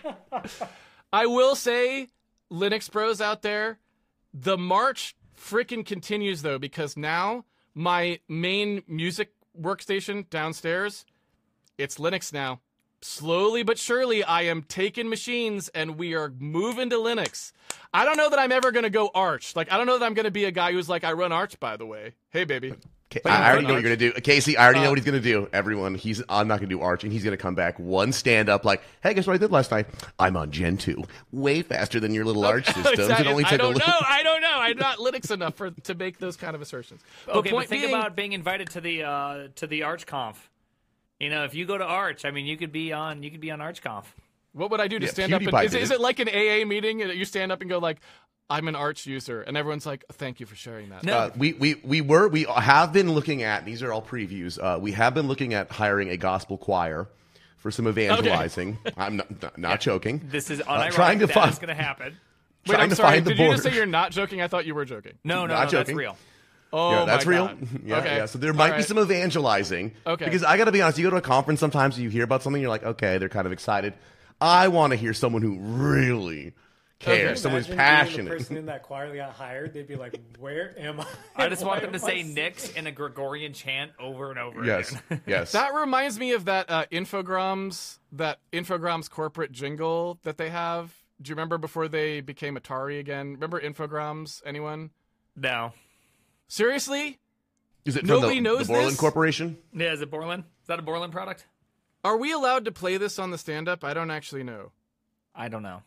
I will say, Linux bros out there, the march freaking continues, though, because now my main music workstation downstairs, it's Linux now. Slowly but surely, I am taking machines, and we are moving to Linux. I don't know that I'm ever going to go Arch. Like, I don't know that I'm going to be a guy who's like, I run Arch, by the way. Hey, baby. Ca- But I you already run know what Arch? you're gonna do, Casey. I already know Uh, what he's gonna do. Everyone, he's I'm not gonna do Arch, and he's gonna come back one stand up like, "Hey, guess what I did last night? I'm on Gen two, way faster than your little Arch systems. Exactly. It only I took a don't little." know. I don't know. I'm not Linux enough for to make those kind of assertions. But Okay, but point think being, about being invited to the uh, to the ArchConf. You know, if you go to Arch, I mean, you could be on you could be on ArchConf. what would I do to Yeah, stand up? And, PewDiePie is, did is it. it like an A A meeting that you stand up and go like, "I'm an Arch user," and everyone's like, "Thank you for sharing that." No. Uh, we, we, we were we have been looking at, these are all previews, uh, we have been looking at hiring a gospel choir for some evangelizing. I'm not, not, not joking. This is Uh, unironic. trying to that find is going to happen. Wait, trying I'm to sorry. find the Did you just border. say you're not joking? I thought you were joking. No, no, Not no, joking. that's real. Oh, Yeah, that's my real. God. Yeah, okay. yeah. So there might All be right. some evangelizing. Okay. Because I got to be honest, you go to a conference sometimes, you hear about something, you're like, okay, they're kind of excited. I want to hear someone who really cares, Okay. someone who's Imagine being passionate. The person in that choir that got hired, they'd be like, "Where am I?" I just want Why them to am I say sitting- Nix in a Gregorian chant over and over Yes, again. yes. That reminds me of that uh, Infogrames, that Infogrames corporate jingle that they have. Do you remember before they became Atari again? Remember Infogrames? Anyone? No. Seriously? Is it from Nobody the, knows the Borland this? Corporation? Yeah, is it Borland? Is that a Borland product? Are we allowed to play this on the stand-up? I don't actually know. I don't know.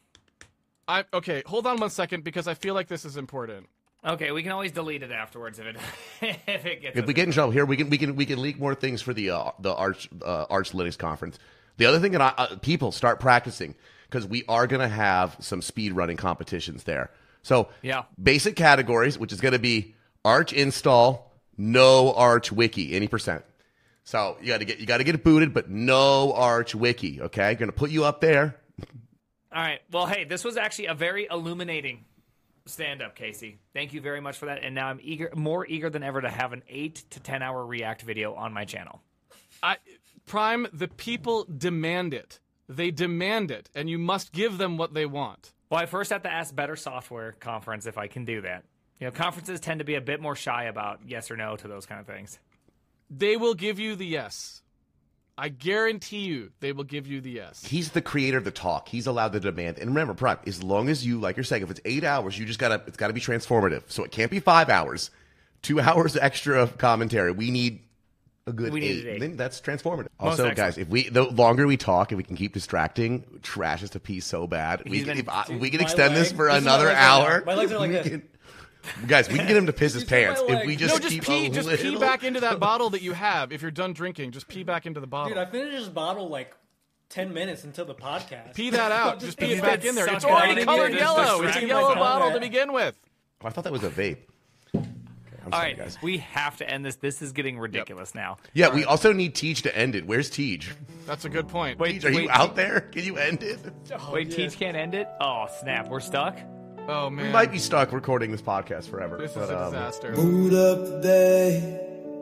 I okay. Hold on one second because I feel like this is important. Okay, we can always delete it afterwards if it if it gets. If we get in trouble here, we can we can we can leak more things for the uh, the Arch uh, Arch Linux conference. The other thing that I, uh, people start practicing, because we are going to have some speed running competitions there. So Yeah. basic categories, which is going to be Arch install, no Arch wiki, any percent. So you got to get you got to get it booted, but no Arch wiki. Okay, going to put you up there. All right. Well, hey, this was actually a very illuminating stand-up, Casey. Thank you very much for that. And now I'm eager, more eager than ever to have an eight to ten hour React video on my channel. I Prime, the people demand it. They demand it, and you must give them what they want. Well, I first have to ask Better Software Conference if I can do that. You know, conferences tend to be a bit more shy about yes or no to those kind of things. They will give you the yes. I guarantee you they will give you the yes. He's the creator of the talk. He's allowed to demand. And remember, Prime, as long as you, like you're saying, if it's eight hours, you just gotta, it's gotta be transformative. So it can't be five hours. Two hours extra of commentary. We need a good We need eight. an eight. Then that's transformative. Most Also, excellent. guys, if we, the longer we talk, if we can keep distracting, trash is to pee so bad. We He's can, been- if I, we can My extend this leg- for this is my another legs right now. hour. My legs are like We this. can- Guys, we can get him to piss his Just my pants if leg. we No, just no, just keep pee. a Just pee little- back into that bottle that you have. If you're done drinking, just pee back into the bottle. Dude, I finished this bottle like ten minutes until the podcast. Pee that out. Just pee He's it back been in there. It's sucking already it in colored there, yellow. just It's a distracting yellow myself. bottle to Yeah. begin with. Oh, I thought that was a vape. Okay, I'm All sorry, right, guys. we have to end this. This is getting ridiculous now. Yeah, we also need Teach to end it. Where's Teach? That's a good point. Wait, Teach, are you wait, out there? Can you end it? Oh, Wait, yeah. Teach can't end it? Oh, snap. We're stuck? Oh man, We might be stuck recording this podcast forever. This is but, a um, disaster. Mood up today,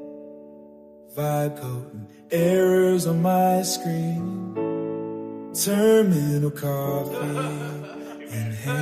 vibe coding, errors on my screen, terminal coffee in hand.